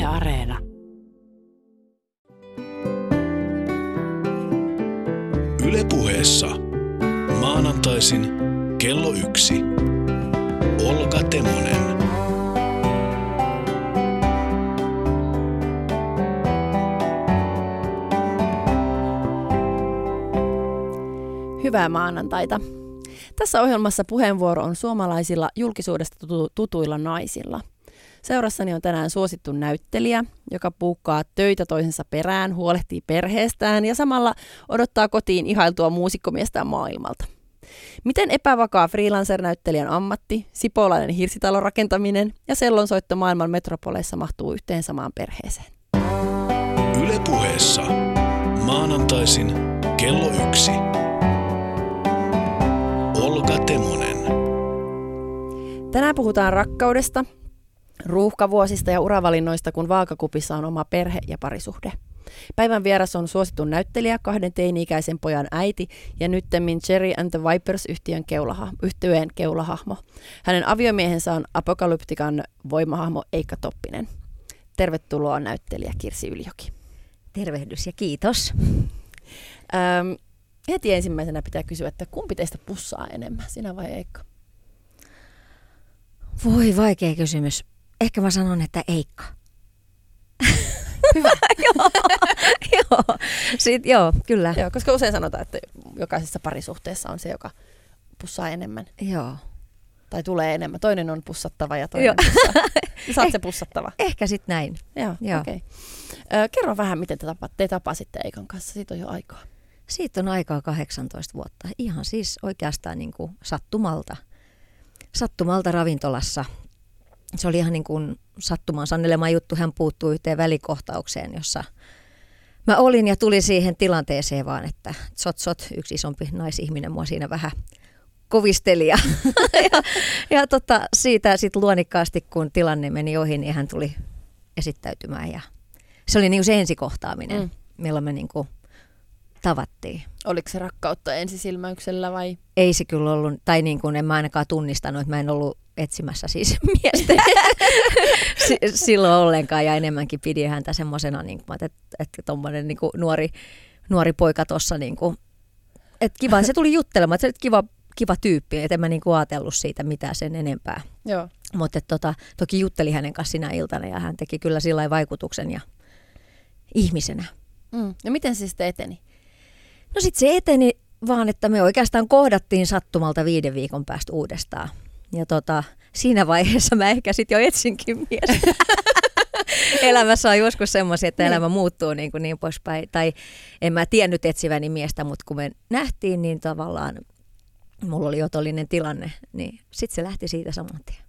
Areena. Yle Puheessa. Maanantaisin kello 1. Olga Temonen. Hyvää maanantaita. Tässä ohjelmassa puheenvuoro on suomalaisilla julkisuudesta tutuilla naisilla. Seurassani on tänään suosittu näyttelijä, joka puukkaa töitä toisensa perään, huolehtii perheestään ja samalla odottaa kotiin ihailtua muusikkomiestään maailmalta. Miten epävakaa freelancer-näyttelijän ammatti, sipoolainen hirsitalon rakentaminen ja sellonsoitto maailman metropoleissa mahtuu yhteen samaan perheeseen? Yle Puheessa. Maanantaisin kello 1. Olga Temonen. Tänään puhutaan rakkaudesta, ruuhkavuosista ja uravalinnoista, kun vaakakupissa on oma perhe ja parisuhde. Päivän vieras on suosittu näyttelijä, 2 teini-ikäisen pojan äiti ja nyttemmin Cherry and the Vipers yhtyeen keulahahmo. Hänen aviomiehensä on Apokalyptikan voimahahmo Eikka Toppinen. Tervetuloa näyttelijä Kirsi Yljoki. Tervehdys ja kiitos. Heti ensimmäisenä pitää kysyä, että kumpi teistä pussaa enemmän, sinä vai Eikka? Voi vaikea kysymys. Ehkä mä sanon, että Eikka. Hyvä. Joo, kyllä. Joo, koska usein sanotaan, että jokaisessa parisuhteessa on se, joka pussaa enemmän. Joo. Tai tulee enemmän. Toinen on pussattava ja toinen pussaa. Sä oot se pussattava. Ehkä sit näin. Joo. Okei. Kerro vähän, miten te tapasitte Eikan kanssa. Siitä on jo aikaa. Siitä on aikaa 18 vuotta. Ihan siis oikeastaan niin kuin sattumalta ravintolassa. Se oli ihan niin kuin sattumaan sannelema juttu. Hän puuttui yhteen välikohtaukseen, jossa mä olin ja tuli siihen tilanteeseen vaan, että yksi isompi naisihminen mua siinä vähän kovisteli. Ja siitä sitten luonnikkaasti, kun tilanne meni ohi, niin hän tuli esittäytymään. Ja se oli niin kuin se ensikohtaaminen, milloin me niin kuin tavattiin. Oliko se rakkautta ensisilmäyksellä vai? Ei se kyllä ollut, tai niin kuin en mä ainakaan tunnistanut, että mä en ollut etsimässä siis miestä silloin ollenkaan, ja enemmänkin pidin häntä semmoisena, niin että tommoinen niin kuin nuori poika tuossa, niin että kiva, se tuli juttelemaan, että se oli kiva tyyppi, että en mä niin kuin ajatellut siitä mitään sen enempää. Joo. Mutta toki jutteli hänen kanssa sinä iltana, ja hän teki kyllä sillä vaikutuksen ja ihmisenä. Ja miten se sitten eteni? No sitten se eteni vaan, että me oikeastaan kohdattiin sattumalta 5 viikon päästä uudestaan. Ja siinä vaiheessa mä ehkä sitten jo etsinkin miestä. Elämässä on joskus semmoisia, että elämä muuttuu niin poispäin. Tai en mä tiennyt etsiväni miestä, mutta kun me nähtiin, niin tavallaan mulla oli otollinen tilanne. Niin sitten se lähti siitä saman tien.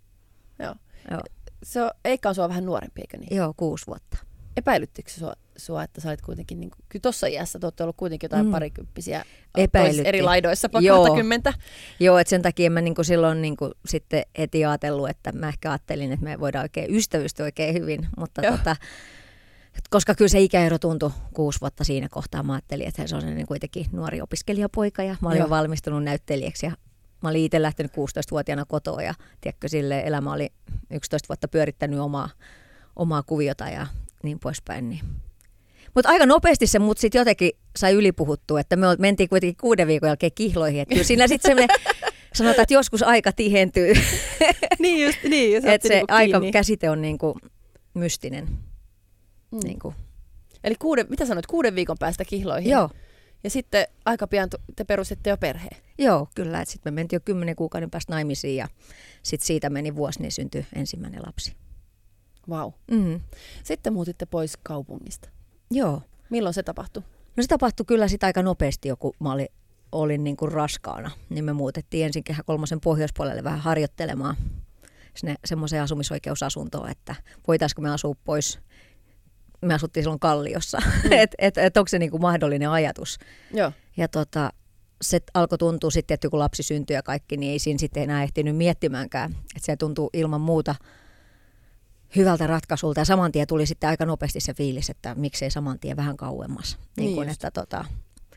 Joo. Eikka on sua vähän nuorempi, eikö niin? Joo, 6 vuotta. Epäilyttikö sua, että sä olit kuitenkin, niin kuin, kyllä tuossa iässä te olette ollut kuitenkin jotain parikymppisiä eri laidoissa, 20. Joo, että sen takia mä niin kuin silloin niin kuin sitten heti ajatellut, että mä ehkä ajattelin, että me voidaan oikein ystävystyä oikein hyvin, mutta koska kyllä se ikäero tuntui 6 vuotta siinä kohtaa, mä ajattelin, että se on niin kuitenkin nuori opiskelijapoika ja mä olin jo valmistunut näyttelijäksi ja mä olin itse lähtenyt 16-vuotiaana kotoa ja tiedätkö, silleen elämä oli 11 vuotta pyörittänyt omaa kuviota ja niin poispäin. Niin. Mutta aika nopeasti se mut sitten jotenkin sai ylipuhuttua, että me mentiin kuitenkin 6 viikon jälkeen kihloihin. Että kyllä siinä sitten semmoinen, sanotaan, että joskus aika tihentyy. Niin just. Että se aikakäsite on niinku mystinen. Niinku. Eli mitä sanoit, 6 viikon päästä kihloihin? Joo. Ja sitten aika pian te perustitte jo perheen? Joo, kyllä. Sitten me mentiin jo 10 kuukauden päästä naimisiin ja sitten siitä meni vuosi, niin syntyi ensimmäinen lapsi. Vau. Sitten muutitte pois kaupungista. Joo. Milloin se tapahtui? No se tapahtui kyllä sitten aika nopeasti, kun mä olin niin kuin raskaana. Niin me muutettiin ensin Kehä Kolmosen pohjoispuolelle vähän harjoittelemaan sinne semmoiseen asumisoikeusasuntoon, että voitaisiko me asua pois. Me asuttiin silloin Kalliossa, että onko se niin kuin mahdollinen ajatus. Joo. Ja se alkoi tuntua sitten, että kun lapsi syntyi ja kaikki, niin ei siinä sitten enää ehtinyt miettimäänkään. Että se tuntuu ilman muuta hyvältä ratkaisulta ja saman tien tuli sitten aika nopeasti se fiilis, että miksei saman tien vähän kauemmas. Niin kuin, että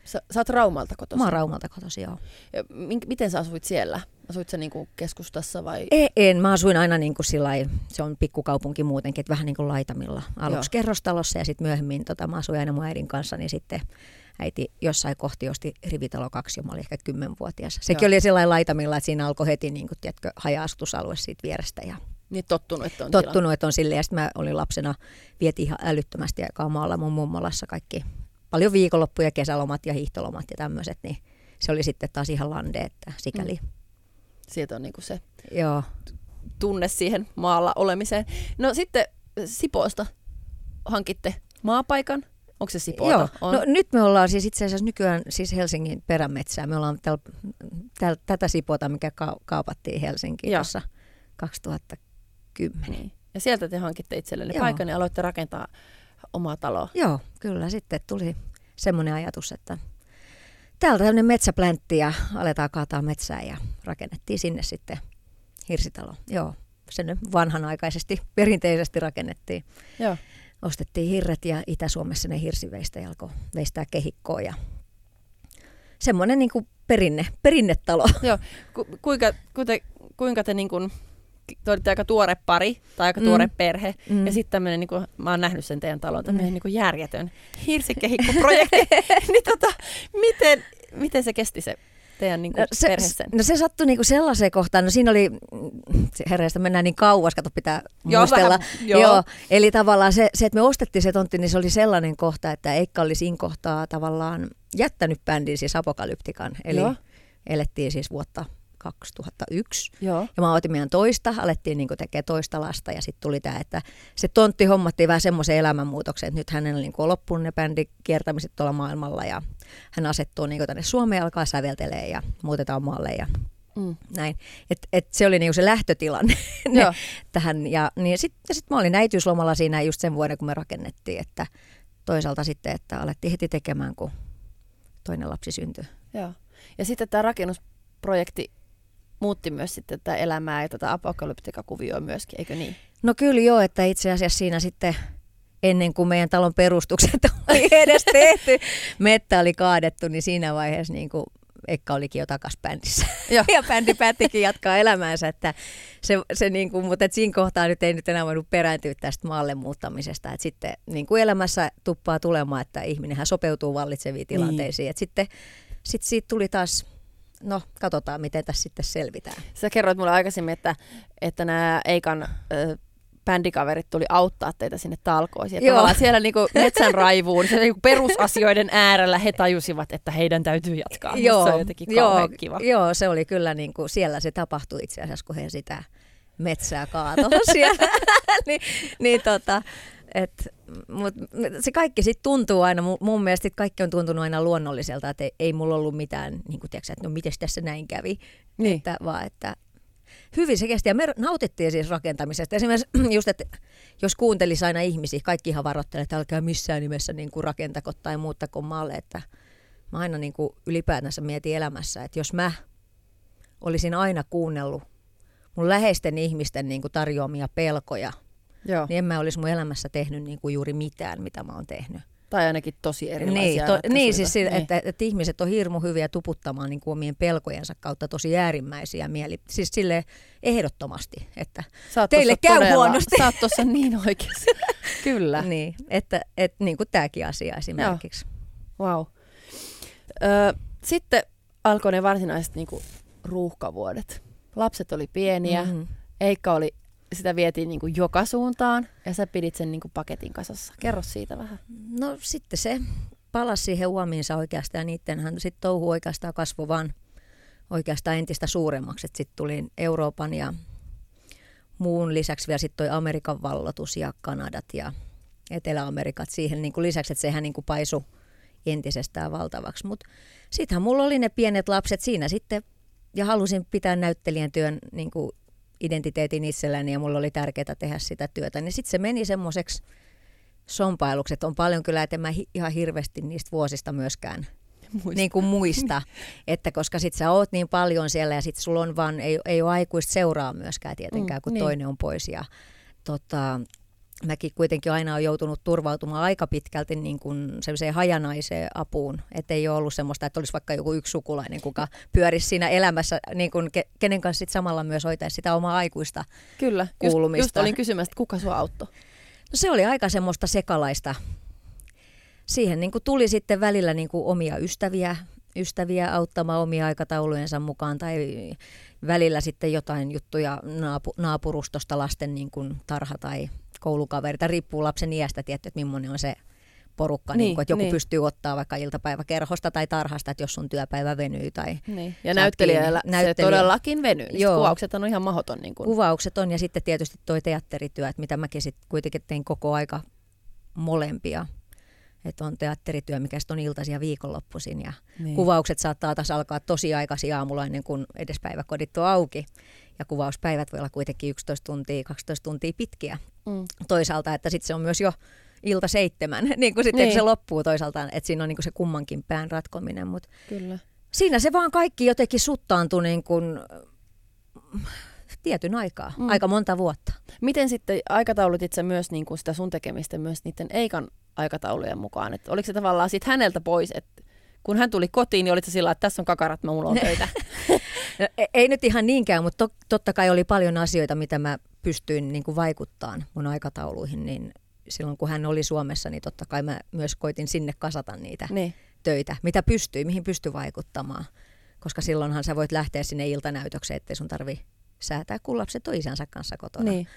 Sä oot Raumalta kotoisin? Mä oon Raumalta kotoisin, joo. Ja miten sä asuit siellä? Asuit sä niinku keskustassa vai? En, mä asuin aina niin kuin sillai, se on pikkukaupunki muutenkin, että vähän niin kuin laitamilla. Aluksi kerrostalossa ja sitten myöhemmin mä asuin aina mun äidin kanssa, niin sitten äiti jossain kohti osti rivitalo 2, ja mä olin ehkä 10-vuotias. Sekin oli sellainen laitamilla, että siinä alkoi heti niin kuin, tiedätkö, haja-asutusalue siitä vierestä. Ja niin tottunut, että on silleen. Ja sitten mä olin lapsena, vietiin ihan älyttömästi aikaa maalla mun mummolassa kaikki. Paljon viikonloppuja, kesälomat ja hiihtolomat ja tämmöiset, niin se oli sitten taas ihan lande, että sikäli. Sieltä on niinku se Joo. tunne siihen maalla olemiseen. No sitten Sipoosta hankitte maapaikan. Onko se Sipoota? Joo. On. No nyt me ollaan siis itse asiassa nykyään siis Helsingin perämetsää. Me ollaan tätä Sipoota, mikä kaapattiin Helsinkiin tuossa 2010. Niin. Ja sieltä te hankitte itsellenne paikan ja aloitte rakentaa omaa taloa. Joo, kyllä. Sitten tuli semmoinen ajatus, että täältä tämmöinen metsäpläntti ja aletaan kaataa metsää ja rakennettiin sinne sitten hirsitalo. Joo, sen vanhanaikaisesti, perinteisesti rakennettiin. Joo. Ostettiin hirret ja Itä-Suomessa ne hirsiveistä alkoi veistää kehikkoa ja semmoinen niin kuin perinnetalo. Joo, kuinka te niin kuin, te olitte aika tuore pari tai aika tuore perhe ja sitten tämmöinen, niin kuin, mä oon nähnyt sen teidän talon, tämmöinen niin kuin järjetön hirsikehikkoprojekti, niin miten se kesti se teidän niin kuin perhe sen? No se sattui niin kuin sellaiseen kohtaan, no siinä oli, herreistä mennään niin kauas, kato pitää muistella. Joo. Eli tavallaan se, että me ostettiin se tontti, niin se oli sellainen kohta, että Eikka oli siinä kohtaa tavallaan jättänyt bändin, siis Apokalyptikan, eli elettiin siis vuotta 2001. Joo. Ja mä otin meidän alettiin niin tekemään toista lasta ja sitten tuli tämä, että se tontti hommattiin vähän semmoisen elämänmuutoksen, että nyt hänellä niin on loppunut ne bändin kiertämiset tuolla maailmalla ja hän asettuu niin tänne Suomeen, alkaa säveltelee ja muutetaan maalle ja näin. Et se oli niin se lähtötilanne tähän. Ja niin sitten mä olin äitiyslomalla siinä just sen vuoden, kun me rakennettiin, että toisaalta sitten, että alettiin heti tekemään, kun toinen lapsi syntyi. Joo. Ja sitten tämä rakennusprojekti muutti myös sitten tätä elämää ja tätä apokalyptikakuvioa myöskin, eikö niin? No kyllä joo, että itse asiassa siinä sitten ennen kuin meidän talon perustukset oli edes tehty, mettä oli kaadettu, niin siinä vaiheessa niin kuin Ekka olikin jo takas bändissä. Ja bändi päättikin jatkaa elämäänsä, että se niin kuin, mutta siinä kohtaa nyt ei nyt enää voinut perääntyä tästä maalle muuttamisesta. Että sitten niin kuin elämässä tuppaa tulemaan, että ihminenhän sopeutuu vallitseviin tilanteisiin. Että sitten siitä tuli taas, no katsotaan miten tässä sitten selvitään. Sä kerroit mulle aikaisemmin, että nämä Eikan bändikaverit tuli auttaa teitä sinne talkoisiin. Tavallaan siellä niinku metsän raivuun, niinku perusasioiden äärellä he tajusivat, että heidän täytyy jatkaa. Se on jotenkin kauhean kiva. Joo, se oli kyllä niinku, siellä se tapahtui itse asiassa, kun he sitä metsää kaatoi siellä. Mut se kaikki sitten tuntuu aina, mun mielestä kaikki on tuntunut aina luonnolliselta, että ei mulla ollut mitään, niin kuin tiedätkö, että no miten tässä näin kävi, niin. että hyvin se kesti ja me nautittiin siis rakentamisesta. Esimerkiksi just, että jos kuuntelisi aina ihmisiä, kaikkihan varoittelee, että älkää missään nimessä niin kuin rakentako tai muuttako maalle, että mä aina niin kuin ylipäätänsä mietin elämässä, että jos mä olisin aina kuunnellut mun läheisten ihmisten niin kuin tarjoamia pelkoja, niin en mä olisi mun elämässä tehnyt niin kuin juuri mitään, mitä mä oon tehnyt. Tai ainakin tosi erilaisia ratkaisuja. Niin, siis että ihmiset on hirmu hyviä tuputtamaan niin kuin omien pelkojensa kautta tosi äärimmäisiä siis silleen ehdottomasti, että teille käy huonosti. Sä oot tuossa niin oikeassa. Kyllä. Niin, että niin kuin tämäkin asia esimerkiksi. Wow. Sitten alkoi ne varsinaiset niin kuin ruuhkavuodet. Lapset oli pieniä, Eikka oli, sitä vietiin niin kuin joka suuntaan ja sä pidit sen niin kuin paketin kasassa. Kerro siitä vähän. No sitten se palasi siihen uomiinsa oikeastaan ja niittenhän sitten touhu oikeastaan kasvoi vaan oikeastaan entistä suuremmaksi. Sitten tuli Euroopan ja muun lisäksi vielä sitten toi Amerikan vallotus ja Kanadat ja Etelä-Amerikat siihen niin kuin lisäksi, että sehän niin kuin paisui entisestään valtavaksi. Mutta sittenhän mulla oli ne pienet lapset siinä sitten ja halusin pitää näyttelijän työn niin kuin identiteetin itselläni ja mulla oli tärkeää tehdä sitä työtä. Niin sitten se meni semmoiseksi sompailuksi, että on paljon kyllä, että en mä ihan hirveästi niistä vuosista myöskään niin kuin muista. Että koska sit sä oot niin paljon siellä ja sit sulla on vaan, ei ole aikuista seuraa myöskään tietenkään, kun toinen on pois. Ja mäkin kuitenkin aina olen joutunut turvautumaan aika pitkälti niin kuin sellaiseen hajanaiseen apuun. Että ei ole ollut semmoista, että olisi vaikka joku yksi sukulainen, kuka pyörisi siinä elämässä, niin kuin kenen kanssa sit samalla myös hoitaisi sitä omaa aikuista Kyllä, kuulumista. just olin kysymässä, että kuka sua auttoi? No se oli aika semmoista sekalaista. Siihen niin kuin tuli sitten välillä niin kuin omia ystäviä auttamaan omia aikataulujensa mukaan tai välillä sitten jotain juttuja naapurustosta lasten niin kuin tarha tai koulukaveri. Tai riippuu lapsen iästä, tietty, että millainen on se porukka. Niin kuin, että joku pystyy ottaa vaikka iltapäiväkerhosta tai tarhasta, että jos sun työpäivä venyy. Tai ja näyttelijällä se todellakin venyy. Niin kuvaukset on ihan mahdoton. Niin kuin. Kuvaukset on ja sitten tietysti toi teatterityö, että mitä mäkin sitten kuitenkin tein koko aika molempia. Että on teatterityö, mikä on iltaisia viikonloppuisin ja kuvaukset saattaa taas alkaa tosi aikaisin aamulla ennen kuin edes päiväkodit on auki. Ja kuvauspäivät voi olla kuitenkin 11 tuntia, 12 tuntia pitkiä toisaalta, että sitten se on myös jo ilta 7, niin kuin sitten se loppuu toisaalta, että siinä on niin kuin se kummankin pään ratkominen. Mutta kyllä. Siinä se vaan kaikki jotenkin suttaantui niin kuin tietyn aikaa, aika monta vuotta. Miten sitten aikataulutit sä myös niin kuin sitä sun tekemistä myös niiden Eikan aikataulujen mukaan? Et oliko se tavallaan sit häneltä pois, että kun hän tuli kotiin, niin olit sä sillä, että tässä on kakarat, mulla on töitä? No, ei nyt ihan niinkään, mutta totta kai oli paljon asioita, mitä mä pystyin niin kuin vaikuttamaan mun aikatauluihin. Niin silloin kun hän oli Suomessa, niin totta kai mä myös koitin sinne kasata niitä töitä, mitä pystyi, mihin pystyi vaikuttamaan. Koska silloinhan sä voit lähteä sinne iltanäytökseen, ettei sun tarvi säätää, kun lapset on isänsä kanssa kotona. Niin.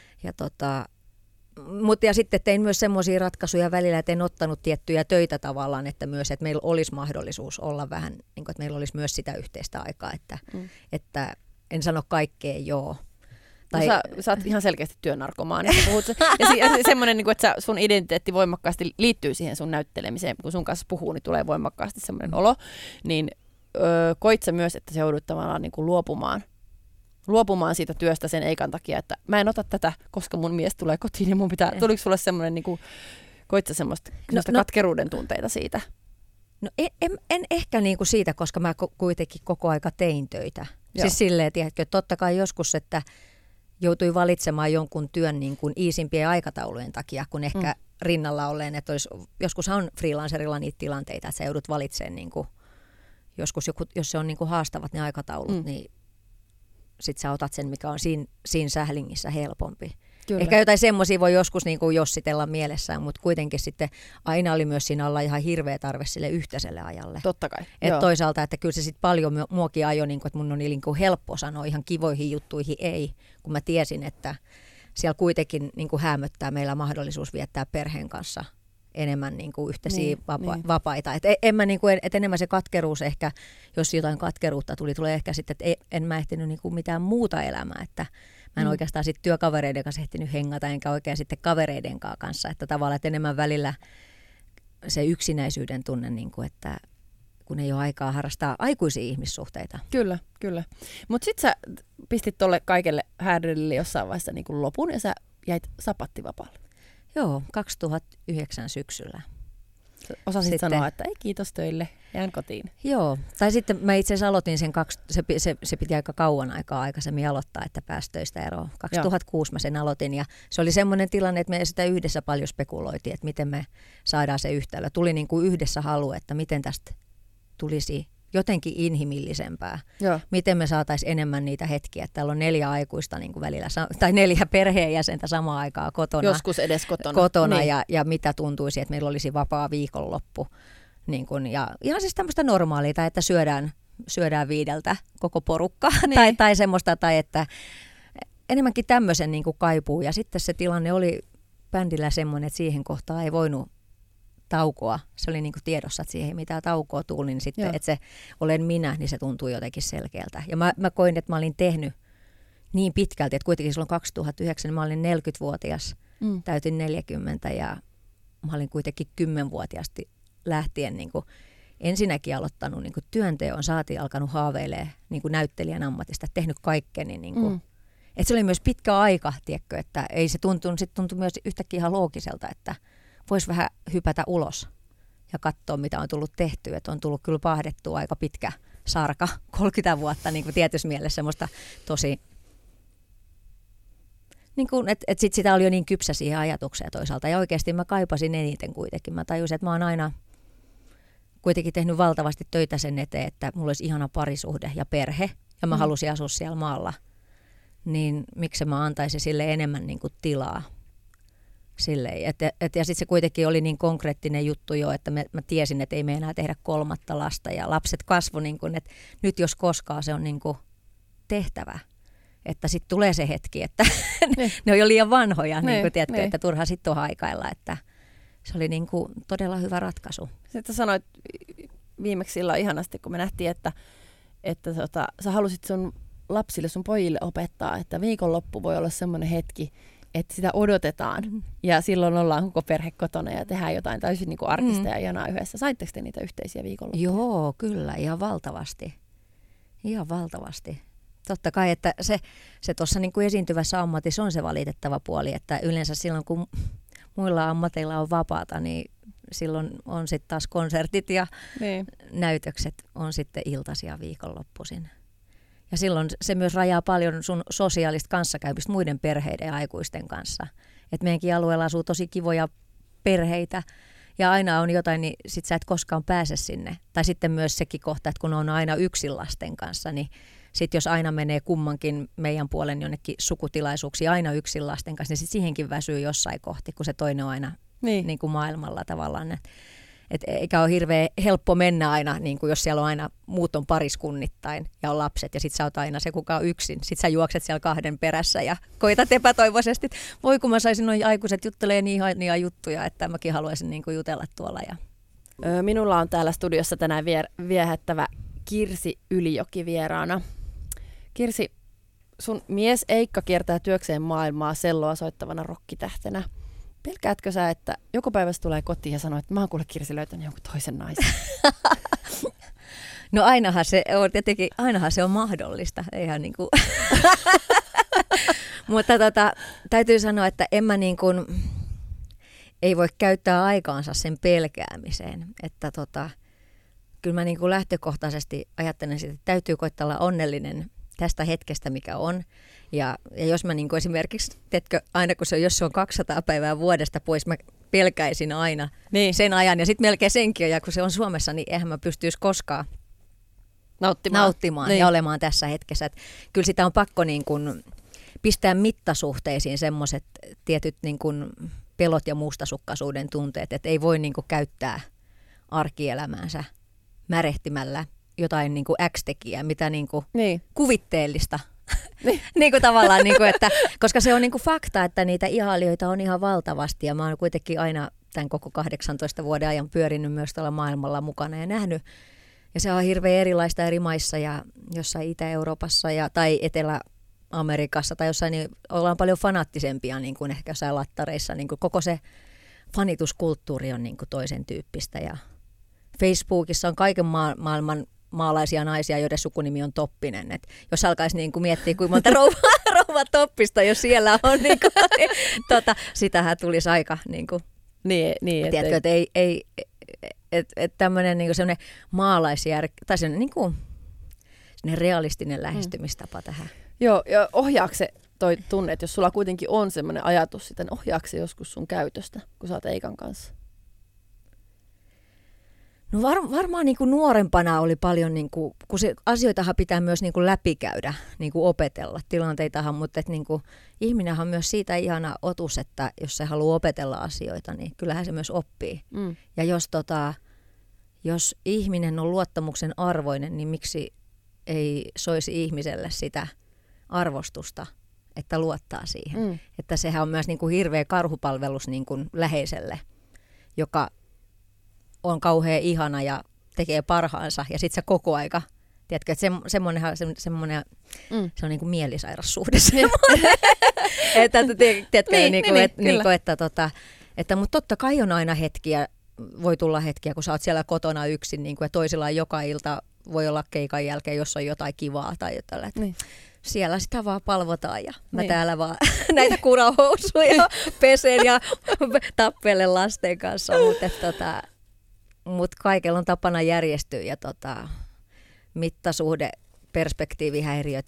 Ja sitten tein myös semmoisia ratkaisuja välillä, että en ottanut tiettyjä töitä tavallaan, että myös, että meillä olisi mahdollisuus olla vähän, niin kuin, että meillä olisi myös sitä yhteistä aikaa, että en sano kaikkeen joo. Tai sä oot ihan selkeästi työnarkomaani. Ja semmoinen, niin että sun identiteetti voimakkaasti liittyy siihen sun näyttelemiseen, kun sun kanssa puhuu, niin tulee voimakkaasti semmoinen olo. Niin koit sä myös, että se joudut tavallaan niin kuin luopumaan siitä työstä sen Eikan takia, että mä en ota tätä, koska mun mies tulee kotiin ja mun pitää, tuliko sulle semmoinen, niin kuin, koit sä semmoista katkeruuden tunteita siitä? No en ehkä niin kuin siitä, koska mä kuitenkin koko aika tein töitä. Joo. Siis silleen, tiedätkö, totta kai joskus, että joutui valitsemaan jonkun työn niin kuin iisimpien aikataulujen takia, kun ehkä rinnalla olleen, että joskus on freelancerilla niitä tilanteita, että sä joudut valitsemaan niin kuin, joskus jos se on niin kuin haastavat ne aikataulut, niin sit sä otat sen, mikä on siinä sählingissä helpompi. Kyllä. Ehkä jotain semmoisia voi joskus niin kuin jossitella mielessään, mutta kuitenkin sitten aina oli myös siinä alla ihan hirveä tarve sille yhteiselle ajalle. Totta kai. Et toisaalta, että kyllä se sitten paljon muokin ajoi, niin kuin, että mun on niin kuin helppo sanoa ihan kivoihin juttuihin ei, kun mä tiesin, että siellä kuitenkin niin kuin häämöttää meillä mahdollisuus viettää perheen kanssa enemmän niin kuin yhteisiä vapaita. Et enemmän se katkeruus ehkä, jos jotain katkeruutta tulee ehkä sitten, että en mä ehtinyt niin kuin mitään muuta elämää, että mä en oikeastaan sitten työkavereiden kanssa ehtinyt hengata, enkä oikein sitten kavereiden kanssa, että tavallaan että enemmän välillä se yksinäisyyden tunne, niin kuin, että kun ei ole aikaa harrastaa aikuisia ihmissuhteita. Kyllä, kyllä. Mutta sitten sä pistit tolle kaikelle härdelle jossain vaiheessa niin kuin lopun ja sä jäit sapattivapaalle. Joo, 2009 syksyllä. Osasit sanoa, että ei kiitos töille, jään kotiin. Joo, tai sitten mä itse asiassa aloitin sen, se piti aika kauan aikaa aikaisemmin aloittaa, että pääsi töistä eroon. 2006 mä sen aloitin ja se oli semmoinen tilanne, että me sitä yhdessä paljon spekuloitiin, että miten me saadaan se yhtälö. Tuli niin kuin yhdessä halu, että miten tästä tulisi jotenkin inhimillisempää. Joo. Miten me saataisiin enemmän niitä hetkiä, että täällä on 4 aikuista niin kuin välillä, tai 4 perheenjäsentä samaan aikaan kotona. Joskus edes kotona. Niin. Ja mitä tuntuisi, että meillä olisi vapaa viikonloppu. Niin kuin, ja ihan siis tämmöistä normaalia, että syödään 5 koko porukka. Niin. tai semmoista, tai että enemmänkin tämmöisen niin kuin kaipuu. Ja sitten se tilanne oli bändillä semmoinen, että siihen kohtaan ei voinut taukoa. Se oli niin kuin tiedossa, että siihen ei mitään taukoa tuli, niin sitten, että se olen minä, niin se tuntui jotenkin selkeältä. Ja mä koin, että mä olin tehnyt niin pitkälti, että kuitenkin silloin 2009 niin mä olin 40-vuotias, täytin 40 ja mä olin kuitenkin 10-vuotiaasti lähtien niin kuin ensinnäkin aloittanut niin kuin työnteon, saatiin alkanut haaveilemaan niin kuin näyttelijän ammatista, tehnyt kaikkeni. Niin kuin, että se oli myös pitkä aika, tiedätkö, että ei se tuntui myös yhtäkkiä ihan loogiselta, että voisi vähän hypätä ulos ja katsoa, mitä on tullut tehtyä. Että on tullut kyllä pahdettua aika pitkä sarka, 30 vuotta niin kuin tietyssä mielessä semmoista tosi niin kuin, että sit sitä oli jo niin kypsä siihen ajatukseen toisaalta. Ja oikeasti mä kaipasin eniten kuitenkin. Mä tajusin, että mä oon aina kuitenkin tehnyt valtavasti töitä sen eteen, että mulla olisi ihana parisuhde ja perhe. Ja mä halusin asua siellä maalla. Niin miksi mä antaisin sille enemmän niin kuin tilaa. Ja sitten se kuitenkin oli niin konkreettinen juttu jo, että mä tiesin, että ei me enää tehdä 3. lasta. Ja lapset kasvoi, niin kuin, että nyt jos koskaan se on niin kuin tehtävä. Että sitten tulee se hetki, että ne on jo liian vanhoja, niin kuin, tiedätkö, että turha sitten on haikailla. Että se oli niin kuin todella hyvä ratkaisu. Sitten sanoit viimeksi silloin ihanasti, kun me nähtiin, että sä halusit sun lapsille, sun pojille opettaa, että viikonloppu voi olla semmoinen hetki, että sitä odotetaan. Ja silloin ollaan koko perhe kotona ja tehdään jotain täysin niin kuin arkista ja ihanaa yhdessä. Saitteko te niitä yhteisiä viikonloppuja? Joo, kyllä. Ihan valtavasti. Ihan valtavasti. Totta kai, että se tuossa niin kuin esiintyvässä ammatissa on se valitettava puoli, että yleensä silloin kun muilla ammateilla on vapaata, niin silloin on sitten taas konsertit ja näytökset on sitten iltaisia viikonloppuisin. Ja silloin se myös rajaa paljon sun sosiaalista kanssakäymistä muiden perheiden ja aikuisten kanssa. Et meidänkin alueella asuu tosi kivoja perheitä ja aina on jotain, niin sit sä et koskaan pääse sinne. Tai sitten myös sekin kohta, että kun on aina yksin lasten kanssa, niin sitten jos aina menee kummankin meidän puolen jonnekin sukutilaisuuksiin aina yksin lasten kanssa, niin sit siihenkin väsyy jossain kohti, kun se toinen on aina niin kuin maailmalla tavallaan. Eikä ole hirveän helppo mennä aina, niin kuin jos siellä on aina muut on pariskunnittain ja on lapset ja sit sä oot aina se, kuka on yksin. Sit sä juokset siellä 2 perässä ja koitat epätoivoisesti, että voi kun mä saisin noin aikuiset juttelee niin ihania juttuja, että mäkin haluaisin niin kuin jutella tuolla. Minulla on täällä studiossa tänään viehättävä Kirsi Ylijoki vieraana. Kirsi, sun mies Eikka kiertää työkseen maailmaa selloa soittavana rokkitähtenä. Pelkäätkö sä, että joku päivä tulee kotiin ja sanoo, että mä oon kuule Kirsi löytänyt jonkun toisen naisen? No ainahan se on mahdollista. Eihän niin kuin mutta täytyy sanoa, että en mä niin kuin, ei voi käyttää aikaansa sen pelkäämiseen. Että kyllä mä niin kuin lähtökohtaisesti ajattelen sitä, että täytyy koittaa olla onnellinen tästä hetkestä, mikä on. Ja jos mä niin kuin esimerkiksi, teetkö, aina kun jos se on 200 päivää vuodesta pois, mä pelkäisin aina sen ajan. Ja sitten melkein senkin, ja kun se on Suomessa, niin eihän mä pystyisi koskaan nauttimaan ja olemaan tässä hetkessä. Et kyllä sitä on pakko niin kuin pistää mittasuhteisiin semmoiset tietyt niin kuin pelot ja mustasukkaisuuden tunteet, että ei voi niin kuin käyttää arkielämäänsä märehtimällä jotain niin kuin X-tekijää, mitä niin kuin kuvitteellista. Niin kuin tavallaan, niin kuin, että, koska se on niin kuin fakta, että niitä ihailijoita on ihan valtavasti ja mä oon kuitenkin aina tämän koko 18 vuoden ajan pyörinyt myös tuolla maailmalla mukana ja nähnyt. Ja se on hirveän erilaista eri maissa ja jossain Itä-Euroopassa tai Etelä-Amerikassa tai jossain, niin ollaan paljon fanaattisempia niin kuin ehkä jossain lattareissa. Niin kuin koko se fanituskulttuuri on niin kuin toisen tyyppistä ja Facebookissa on kaiken maailman maalaisia naisia, joiden sukunimi on Toppinen. Et jos alkaisi niin kuin miettiä, kuinka monta rouva Toppista, jos siellä on, niin kuin, sitähän tulisi aika. Niin kuin, tiedätkö, että ei tämmöinen niin semmoinen maalaisjärki, tai semmoinen niin realistinen lähestymistapa tähän. Joo, ja ohjaako se toi tunne, että jos sulla kuitenkin on semmoinen ajatus, sitten ohjaako se joskus sun käytöstä, kun sä oot Eikan kanssa? No varmaan niin kuin nuorempana oli paljon, niin kuin, kun se asioitahan pitää myös niin kuin läpikäydä, niin kuin opetella tilanteitahan, mutta että niin kuin, ihminenhän on myös siitä ihana otus, että jos se haluaa opetella asioita, niin kyllähän se myös oppii. Ja jos ihminen on luottamuksen arvoinen, niin miksi ei soisi ihmiselle sitä arvostusta, että luottaa siihen. Että sehän on myös niin kuin hirveä karhupalvelus niin kuin läheiselle, joka on kauhean ihana ja tekee parhaansa ja sit sä koko aika, tiedätkö, että semmoinen se on niin kuin mielisairas-suhde semmoinen, että tiedätkö, että mutta totta kai on aina hetkiä, voi tulla hetkiä, kun sä oot siellä kotona yksin niin kuin, ja toisilla joka ilta voi olla keikan jälkeen, jos on jotain kivaa tai jotain, siellä sitä vaan palvotaan ja mä täällä vaan näitä kurahousuja pesen ja tappelen lasten kanssa, mutta kaikella on tapana järjestyä ja mittasuhde, perspektiivihäiriöt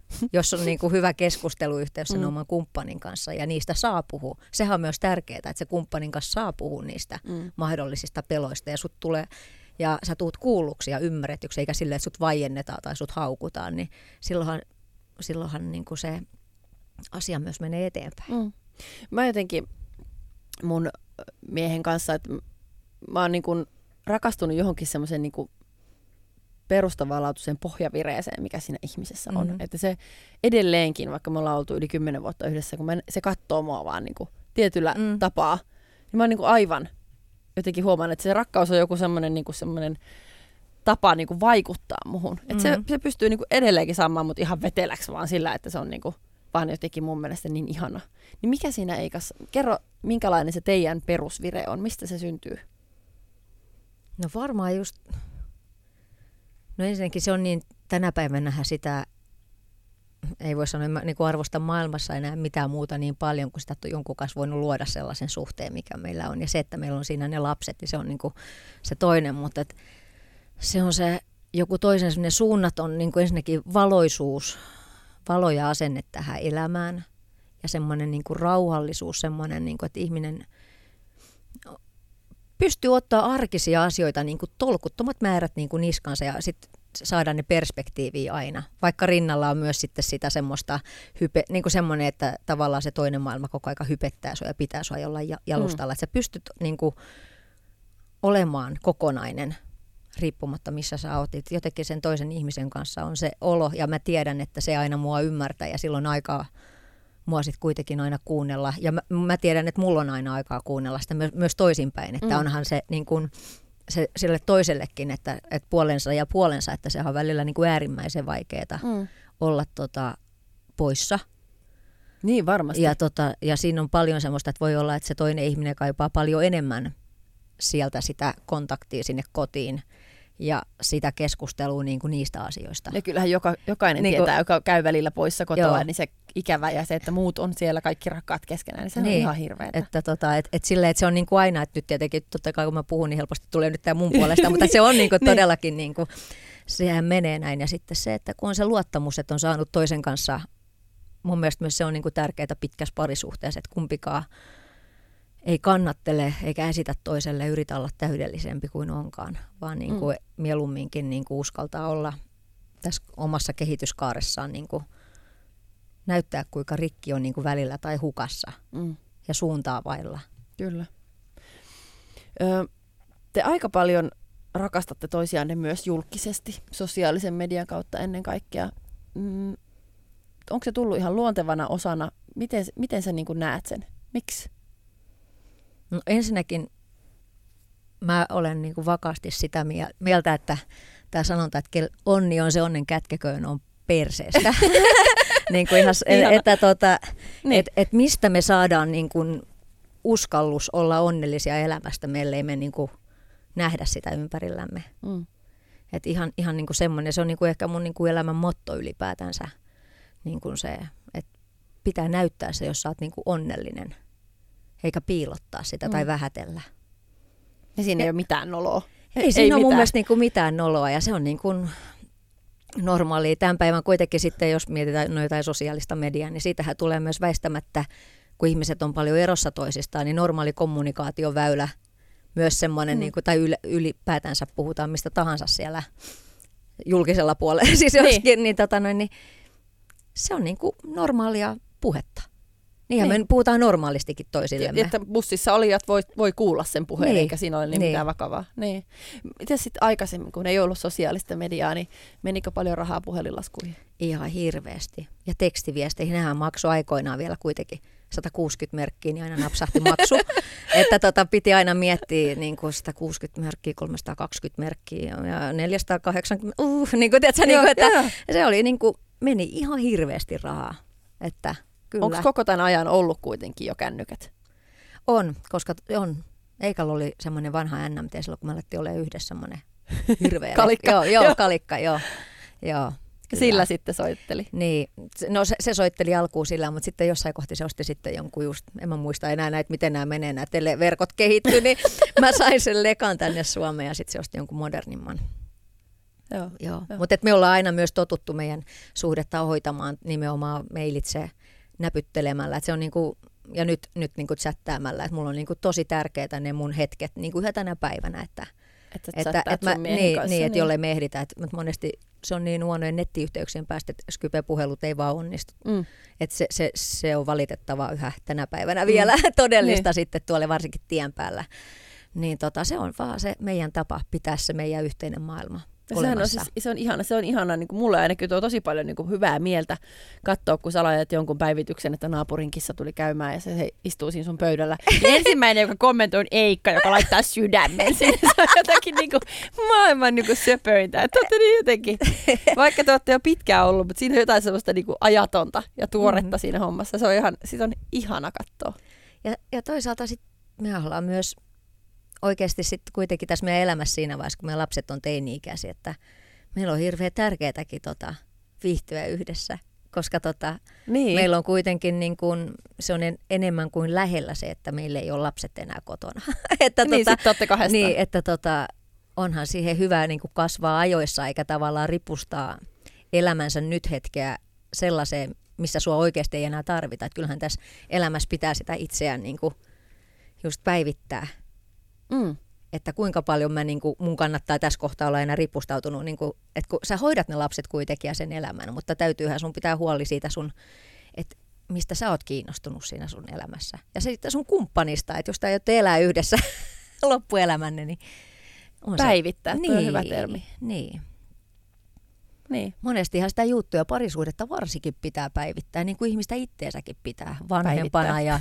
jos on niin kuin hyvä keskusteluyhteys sen oman kumppanin kanssa ja niistä saa puhua. Sehän on myös tärkeää, että se kumppanin kanssa saa puhua niistä mahdollisista peloista ja sut tulee ja sä tuut kuulluksi ja ymmärretyksi, eikä silleen, että sut vaiennetaan tai sut haukutaan, niin silloinhan niin kuin se asia myös menee eteenpäin. Mä jotenkin mun miehen kanssa, että mä oon niin kuin rakastunut johonkin semmoisen niin kuin perustavanlaatuiseen pohjavireeseen, mikä siinä ihmisessä on. Että se edelleenkin, vaikka me ollaan oltu yli 10 vuotta yhdessä, kun se katsoo mua vaan niin kuin tietyllä tapaa, niin mä oon niin kuin aivan jotenkin huomaan, että se rakkaus on joku semmoinen niin kuin semmoinen tapa niin kuin vaikuttaa muhun. Että se pystyy niin kuin edelleenkin saamaan mut ihan veteläksi vaan sillä, että se on niin kuin vaan jotenkin mun mielestä niin ihana. Niin mikä siinä Eikas? Kerro, minkälainen se teidän perusvire on? Mistä se syntyy? No varmaan just, no ensinnäkin se on niin, tänä päivänähän sitä, ei voi sanoa, niin kuin arvosta maailmassa enää mitään muuta niin paljon, kun sitä on jonkun kanssa voinut luoda sellaisen suhteen, mikä meillä on. Ja se, että meillä on siinä ne lapset, niin se on niin kuin se toinen, mutta se on se joku toisen sellainen suunnaton niin kuin ensinnäkin valoisuus, valo ja asenne tähän elämään ja semmoinen niin kuin rauhallisuus, semmoinen, niin kuin, että ihminen pystyy ottaa arkisia asioita, niin kuin tolkuttomat määrät niin kuin niskansa ja sitten saada ne perspektiiviä aina. Vaikka rinnalla on myös sitten sitä semmoista, niin kuin semmoinen, että tavallaan se toinen maailma koko aika hypettää sua ja pitää sua jollain jalustalla. Että sä pystyt niin kuin olemaan kokonainen riippumatta missä sä oot. Jotenkin sen toisen ihmisen kanssa on se olo ja mä tiedän, että se aina mua ymmärtää ja silloin aikaa mua sitten kuitenkin aina kuunnella. Ja mä tiedän, että mulla on aina aikaa kuunnella sitä myös toisinpäin, että onhan se niin kuin se sille toisellekin, että puolensa ja puolensa, että se on välillä niin kuin äärimmäisen vaikeaa olla poissa. Niin varmasti. Ja siinä on paljon semmoista, että voi olla, että se toinen ihminen kaipaa paljon enemmän sieltä sitä kontaktia sinne kotiin ja sitä keskustelua niin kuin niistä asioista. Ja kyllähän jokainen niin tietää, joka käy välillä poissa kotoa, niin se ikävä ja se, että muut on siellä kaikki rakkaat keskenään, niin se on ihan hirveetä. Että silleen, että se on niin kuin aina, että nyt tietenkin totta kai kun mä puhun, niin helposti tulee nyt tämä mun puolesta, mutta se on niin kuin todellakin, niin kuin, sehän menee näin. Ja sitten se, että kun on se luottamus, että on saanut toisen kanssa, mun mielestä myös se on niin kuin tärkeää pitkässä parisuhteessa, että kumpikaan ei kannattele eikä esitä toiselle yritä olla täydellisempi kuin onkaan, vaan niin kuin mieluumminkin niin kuin uskaltaa olla tässä omassa kehityskaaressaan niin kuin näyttää, kuinka rikki on niin kuin välillä tai hukassa ja suuntaa vailla. Kyllä. Te aika paljon rakastatte toisianne myös julkisesti, sosiaalisen median kautta ennen kaikkea. Onko se tullut ihan luontevana osana? Miten sä niin kuin näet sen? Miksi? No ensinnäkin mä olen niin kuin vakaasti sitä mieltä, että tämä sanonta, että onni on se onnen kätkeköön on perseestä. Niin kuin ihan, että mistä me saadaan niin kuin uskallus olla onnellisia elämästä, ellei me niin kuin nähdä sitä ympärillämme. Että ihan niin kuin semmoinen, se on niin kuin ehkä mun niin kuin elämän motto ylipäätänsä. Niin kuin se, että pitää näyttää se, jos sä oot niin kuin onnellinen, eikä piilottaa sitä tai vähätellä. Ja siinä ei ole mitään noloa. Ei siinä ole mun mielestä niin kuin mitään noloa ja se on niin kuin normaalia. Tämän päivän kuitenkin sitten, jos mietitään jotain sosiaalista mediaa, niin siitähän tulee myös väistämättä, kun ihmiset on paljon erossa toisistaan, niin normaali kommunikaatioväylä, myös semmoinen, niin kuin, tai ylipäätänsä puhutaan mistä tahansa siellä julkisella puolella, siis joskin, niin se on niin kuin normaalia puhetta. Niinhän me puhutaan normaalistikin toisillemme. Että bussissa olijat voi kuulla sen puheen, eikä siinä ole mitään vakavaa. Niin. Miten sitten aikaisemmin, kun ei ollut sosiaalista mediaa, niin menikö paljon rahaa puhelinlaskuihin? Ihan hirveästi. Ja tekstiviesteihin, nehän maksoi aikoinaan vielä kuitenkin 160 merkkiä, niin aina napsahti maksu. Että piti aina miettiä niin kuin 160 merkkiä, 320 merkkiä ja 480, niin kuin, tiedätkö, niin kuin, että se oli niin kuin, meni ihan hirveästi rahaa. Että onko koko tämän ajan ollut kuitenkin jo kännykät? On, koska on. Eikällä oli semmoinen vanha NMT silloin, kun me alettiin olemaan yhdessä semmoinen hirveä. Kalikka. Joo, kalikka, joo. Sillä sitten soitteli. Niin, no se soitteli alkuun sillä, mutta sitten jossain kohti se osti sitten jonkun just, en mä muista enää näitä, miten nämä menee, nämä televerkot kehittyy, niin mä sain sen lekan tänne Suomeen ja sitten se osti jonkun modernimman. Joo. Mutta me ollaan aina myös totuttu meidän suhdetta hoitamaan nimenomaan mailitse näpyttelemällä. Et se on niinku, ja nyt niinku chattäämällä. Et mulla on niinku tosi tärkeää ne mun hetket niinku yhä tänä päivänä. Että jollei me ehditä. Monesti se on niin huonojen nettiyhteyksien päästä, että Skype-puhelut ei vaan onnistu. Että se on valitettavaa yhä tänä päivänä vielä todellista sitten tuolla varsinkin tien päällä. Niin se on vaan se meidän tapa pitää se meidän yhteinen maailma olemassa. Se on ihana niin kuin mulle ainakin tuo tosi paljon niin kuin hyvää mieltä katsoa, kun sä laitat jonkun päivityksen, että naapurin kissa tuli käymään ja se istuu siinä sun pöydällä. Ja ensimmäinen, joka kommentoi, on Eikka, joka laittaa sydämen. Se on jotakin niin kuin maailman niin kuin söpöintä. Että olette niin jotenkin, vaikka te olette jo pitkään ollut, mutta siinä on jotain sellaista niin kuin ajatonta ja tuoretta siinä hommassa. Siitä on ihana katsoa. Ja toisaalta sitten me ollaan myös oikeasti sitten kuitenkin tässä meidän elämässä siinä vaiheessa, kun meidän lapset on teini-ikäisiä, että meillä on hirveän tärkeätäkin viihtyä yhdessä, koska meillä on kuitenkin niin kuin, se on enemmän kuin lähellä se, että meillä ei ole lapset enää kotona. Että sitten olette kahdestaan. Niin, että onhan siihen hyvä niin kuin kasvaa ajoissa eikä tavallaan ripustaa elämänsä nyt hetkeä sellaiseen, missä sua oikeasti ei enää tarvita. Että kyllähän tässä elämässä pitää sitä itseään niin kuin just päivittää. Että kuinka paljon mun kannattaa tässä kohtaa olla enää ripustautunut, että kun sä hoidat ne lapset kuitenkin ja sen elämän, mutta täytyyhän sun pitää huoli siitä että mistä sä oot kiinnostunut siinä sun elämässä. Ja sitten sun kumppanista, että jos te aiotte elää yhdessä loppuelämänne, niin on päivittää, se. Tuo on hyvä termi. Niin. Monestihan sitä juttuja parisuhdetta varsinkin pitää päivittää, niin kuin ihmistä itteensäkin pitää vanhempana ja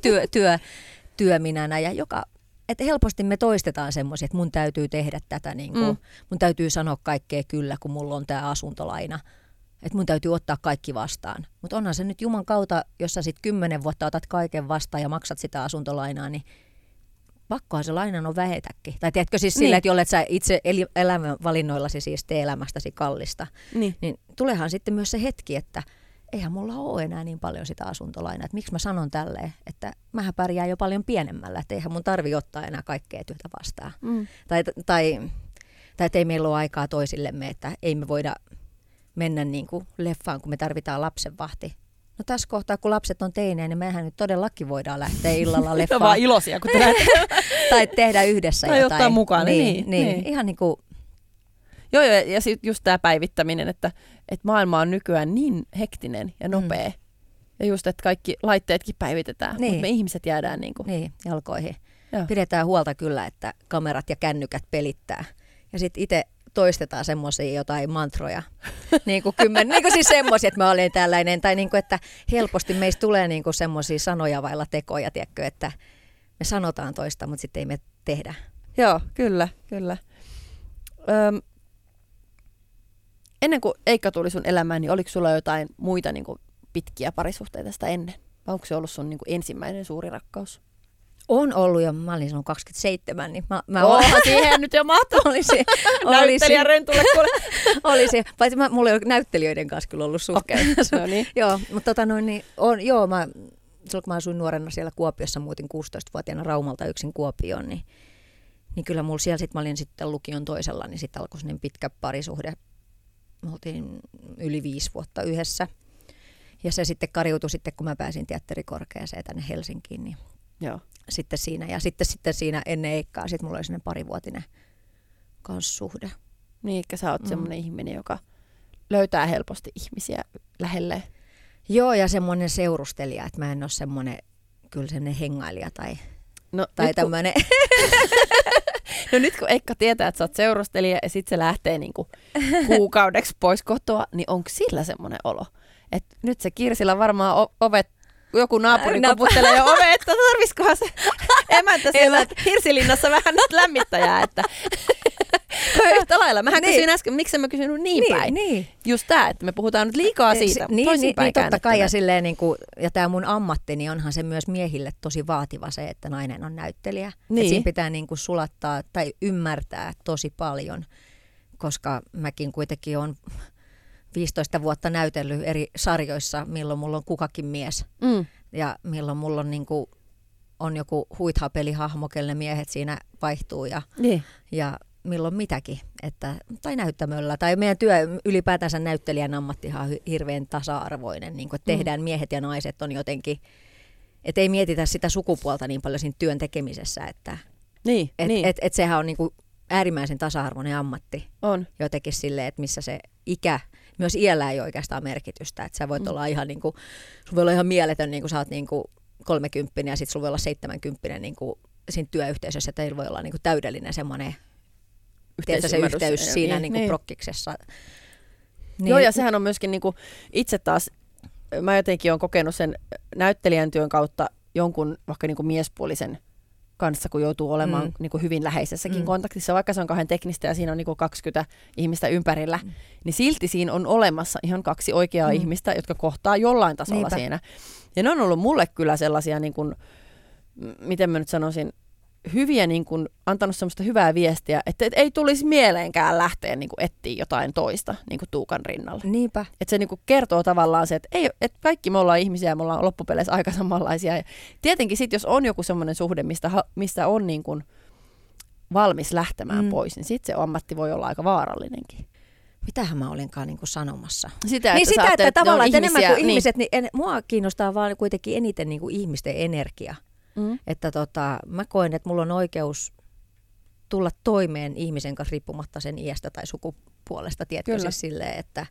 työminänä ja että helposti me toistetaan semmoisia, että mun täytyy tehdä tätä, mun täytyy sanoa kaikkea kyllä, kun mulla on tämä asuntolaina. Että mun täytyy ottaa kaikki vastaan. Mutta onhan se nyt Juman kautta, jos sä sit 10 vuotta otat kaiken vastaan ja maksat sitä asuntolainaa, niin pakkohan se lainan on vähetäkin. Tai tiedätkö siis sillä, että jollet sä itse elämänvalinnoillasi siis tee elämästäsi kallista, niin tuleehan sitten myös se hetki, että eihän mulla ole enää niin paljon sitä asuntolainaa, että miksi mä sanon tälleen, että mähän pärjään jo paljon pienemmällä, että eihän mun tarvi ottaa enää kaikkea työtä vastaan. Tai että ei meillä ole aikaa toisillemme, että ei me voida mennä niin kuin leffaan, kun me tarvitaan lapsenvahti. No tässä kohtaa, kun lapset on teinejä, niin mehän nyt todellakin voidaan lähteä illalla leffaan. No vaan iloisia, kun te tai tehdä yhdessä tai jotain. Tai ottaa mukaan. Niin. Ihan niin kuin. Joo, ja sitten just tämä päivittäminen, että maailma on nykyään niin hektinen ja nopea. Ja just, että kaikki laitteetkin päivitetään, mutta me ihmiset jäädään jalkoihin. Joo. Pidetään huolta kyllä, että kamerat ja kännykät pelittää. Ja sitten itse toistetaan semmoisia jotain mantroja. niin kuin siis semmoisia, että mä olen tällainen. Tai niin kuin, että helposti meistä tulee niin kuin semmoisia sanoja vailla tekoja, tiedätkö, että me sanotaan toista, mutta sitten ei me tehdä. Joo, kyllä. Ennen kuin Eikka tuli sun elämään, niin oliko sulla jotain muita niin kuin pitkiä parisuhteita sitä ennen? Vai onko se ollut sun niin kuin ensimmäinen suuri rakkaus? On ollut jo, mä olin silloin 27, niin siihen nyt jo mahtuu. Näyttelijän rentulle kuule. Olisi, paitsi mulla ei ole näyttelijöiden kanssa kyllä ollut suhteen. No niin. Joo, mutta silloin kun mä asuin nuorena siellä Kuopiossa, muutin 16-vuotiaana Raumalta yksin Kuopioon, niin kyllä mulla siellä mä olin sitten lukion toisella, niin sitten alkoi sellainen pitkä parisuhde. Me oltiin yli 5 vuotta yhdessä. Ja se sitten kariutui sitten, kun mä pääsin teatterikorkeaseen tänne Helsinkiin, niin joo. Sitten siinä. Ja sitten siinä ennen Eikkaa, sitten mulla oli sellainen parivuotinen kanssuhde. Niin, että sä oot semmoinen ihminen, joka löytää helposti ihmisiä lähelle. Joo, ja semmoinen seurustelija, että mä en ole semmoinen, kyllä semmoinen hengailija tai tämmöinen. No nyt kun Eikka tietää, että sä oot seurustelija ja sit se lähtee niinku kuukaudeksi pois kotoa, niin onko sillä semmoinen olo? Että nyt se Kirsillä varmaan joku naapuri koputtelee jo oveen, että tarvisikohan se emäntä siellä Hirsilinnassa vähän nyt lämmittäjää, että yhtä lailla. Mähän kysyin äsken, miksi mä kysynyt niin päin. Niin. Just tää, että me puhutaan nyt liikaa siitä. Niin totta kai, ja tämä mun ammatti, niin onhan se myös miehille tosi vaativa se, että nainen on näyttelijä. Niin. Että siinä pitää niinku sulattaa tai ymmärtää tosi paljon, koska mäkin kuitenkin on 15 vuotta näytellyt eri sarjoissa, milloin mulla on kukakin mies. Ja milloin mulla on, on joku huithapelihahmo, kelle miehet siinä vaihtuu. Ja milloin mitäkin, tai näyttämöllä, tai meidän ylipäätänsä näyttelijän ammattihan on hirveän tasa-arvoinen, niin kuin, että tehdään miehet ja naiset on jotenkin, että ei mietitä sitä sukupuolta niin paljon siinä työn tekemisessä, että et sehän on niin kuin äärimmäisen tasa-arvoinen ammatti. On. Jotenkin silleen, että missä se ikä, myös iällä ei oikeastaan merkitystä, että sä voit olla ihan niin kuin, sun voi olla ihan mieletön, niin kuin sä oot niin kuin 30 ja sitten sulla voi olla 70 niin kuin siinä työyhteisössä, että teillä voi olla niin kuin täydellinen semmoinen se yhteys siinä niin kuin prokkiksessa. Niin. Joo, ja sehän on myöskin niin kuin itse taas, mä jotenkin olen kokenut sen näyttelijän työn kautta jonkun vaikka niin kuin miespuolisen kanssa, kun joutuu olemaan niin kuin hyvin läheisessäkin kontaktissa, vaikka se on 2 teknistä ja siinä on niin kuin 20 ihmistä ympärillä, niin silti siinä on olemassa ihan 2 oikeaa ihmistä, jotka kohtaa jollain tasolla siinä. Ja ne on ollut mulle kyllä sellaisia, niin kuin, miten mä nyt sanoisin, hyviä, niin kuin, antanut semmoista hyvää viestiä, että ei tulisi mieleenkään lähteä niin kuin etsiä jotain toista niin kuin Tuukan rinnalla. Niinpä. Että se niin kuin kertoo tavallaan se, että kaikki me ollaan ihmisiä ja me ollaan loppupeleissä aika samanlaisia. Ja tietenkin sitten, jos on joku semmoinen suhde, mistä on niin kuin valmis lähtemään pois, niin sitten se ammatti voi olla aika vaarallinenkin. Mitähän mä olinkaan niin kuin sanomassa? Sitä, että tavallaan että enemmän kuin ihmiset, niin mua kiinnostaa vaan kuitenkin eniten niin kuin ihmisten energia. Että mä koen, että mulla on oikeus tulla toimeen ihmisen kanssa riippumatta sen iästä tai sukupuolesta, tiedätkö siis silleen, että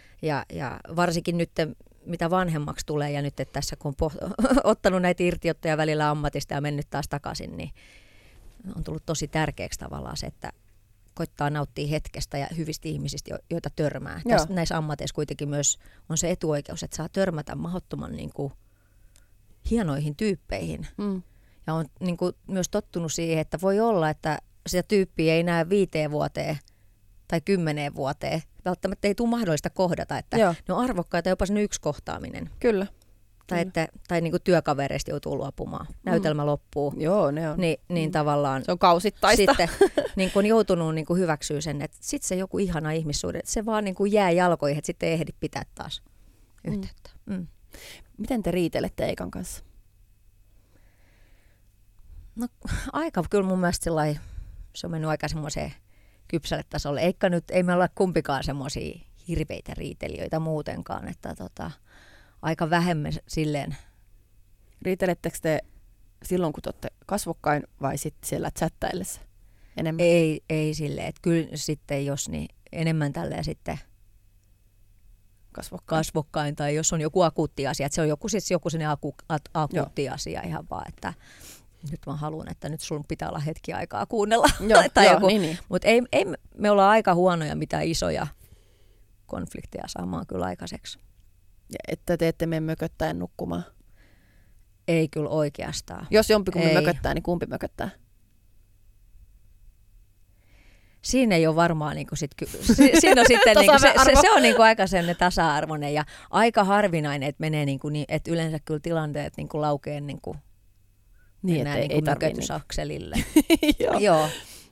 ja varsinkin nyt mitä vanhemmaksi tulee ja nyt että tässä kun on ottanut näitä irtiottoja välillä ammatista ja mennyt taas takaisin, niin on tullut tosi tärkeäksi tavallaan se, että koittaa nauttia hetkestä ja hyvistä ihmisistä, joita törmää. Näissä ammateissa kuitenkin myös on se etuoikeus, että saa törmätä mahdottoman niin kuin hienoihin tyyppeihin. Ja on niin kuin myös tottunut siihen, että voi olla, että sitä tyyppiä ei näe 5 vuoteen tai 10 vuoteen. Välttämättä ei tule mahdollista kohdata, että ne on arvokkaita jopa sen yksi kohtaaminen. Kyllä. Tai niin kuin työkavereista joutuu luopumaan. Näytelmä loppuu. Joo, ne on. Niin tavallaan se on kausittaista. Sitten niin kuin joutunut niin kuin hyväksyä sen, että sitten se joku ihana ihmissuhde, että se vaan niin kuin jää jalkoihin, että sitten ei ehdi pitää taas yhteyttä. Miten te riitelette Eikan kanssa? No aika kyllä mun mielestä se on mennyt aika semmoiseen kypsälle tasolle. Eikka nyt, ei me olla kumpikaan semmoisia hirveitä riitelijöitä muutenkaan, että aika vähemmän silleen. Riitelettekö te silloin, kun te olette kasvokkain vai sitten siellä chattaillessa enemmän? Ei silleen, että kyllä sitten jos niin enemmän tälleen sitten kasvokkain tai jos on joku akuutti asia, että se on joku sellainen akuutti asia ihan vaan, että nyt mä haluan, että nyt sun pitää olla hetki aikaa kuunnella. Niin. Mutta ei me olla aika huonoja mitään isoja konflikteja saamaan kyllä aikaiseksi. Ja että te ette mene mököttäen nukkumaan? Ei kyllä oikeastaan. Jos jompikumpi mököttää, niin kumpi mököttää? Siinä ei ole varmaan niinku siinä on sitten niinku se on niinku aika sen tasa-arvoinen ja aika harvinainen, että menee niinku niin, että yleensä kyllä tilanteet niinku laukee niinku niin, että niinku ei tarvitse mökötysakselille. Joo.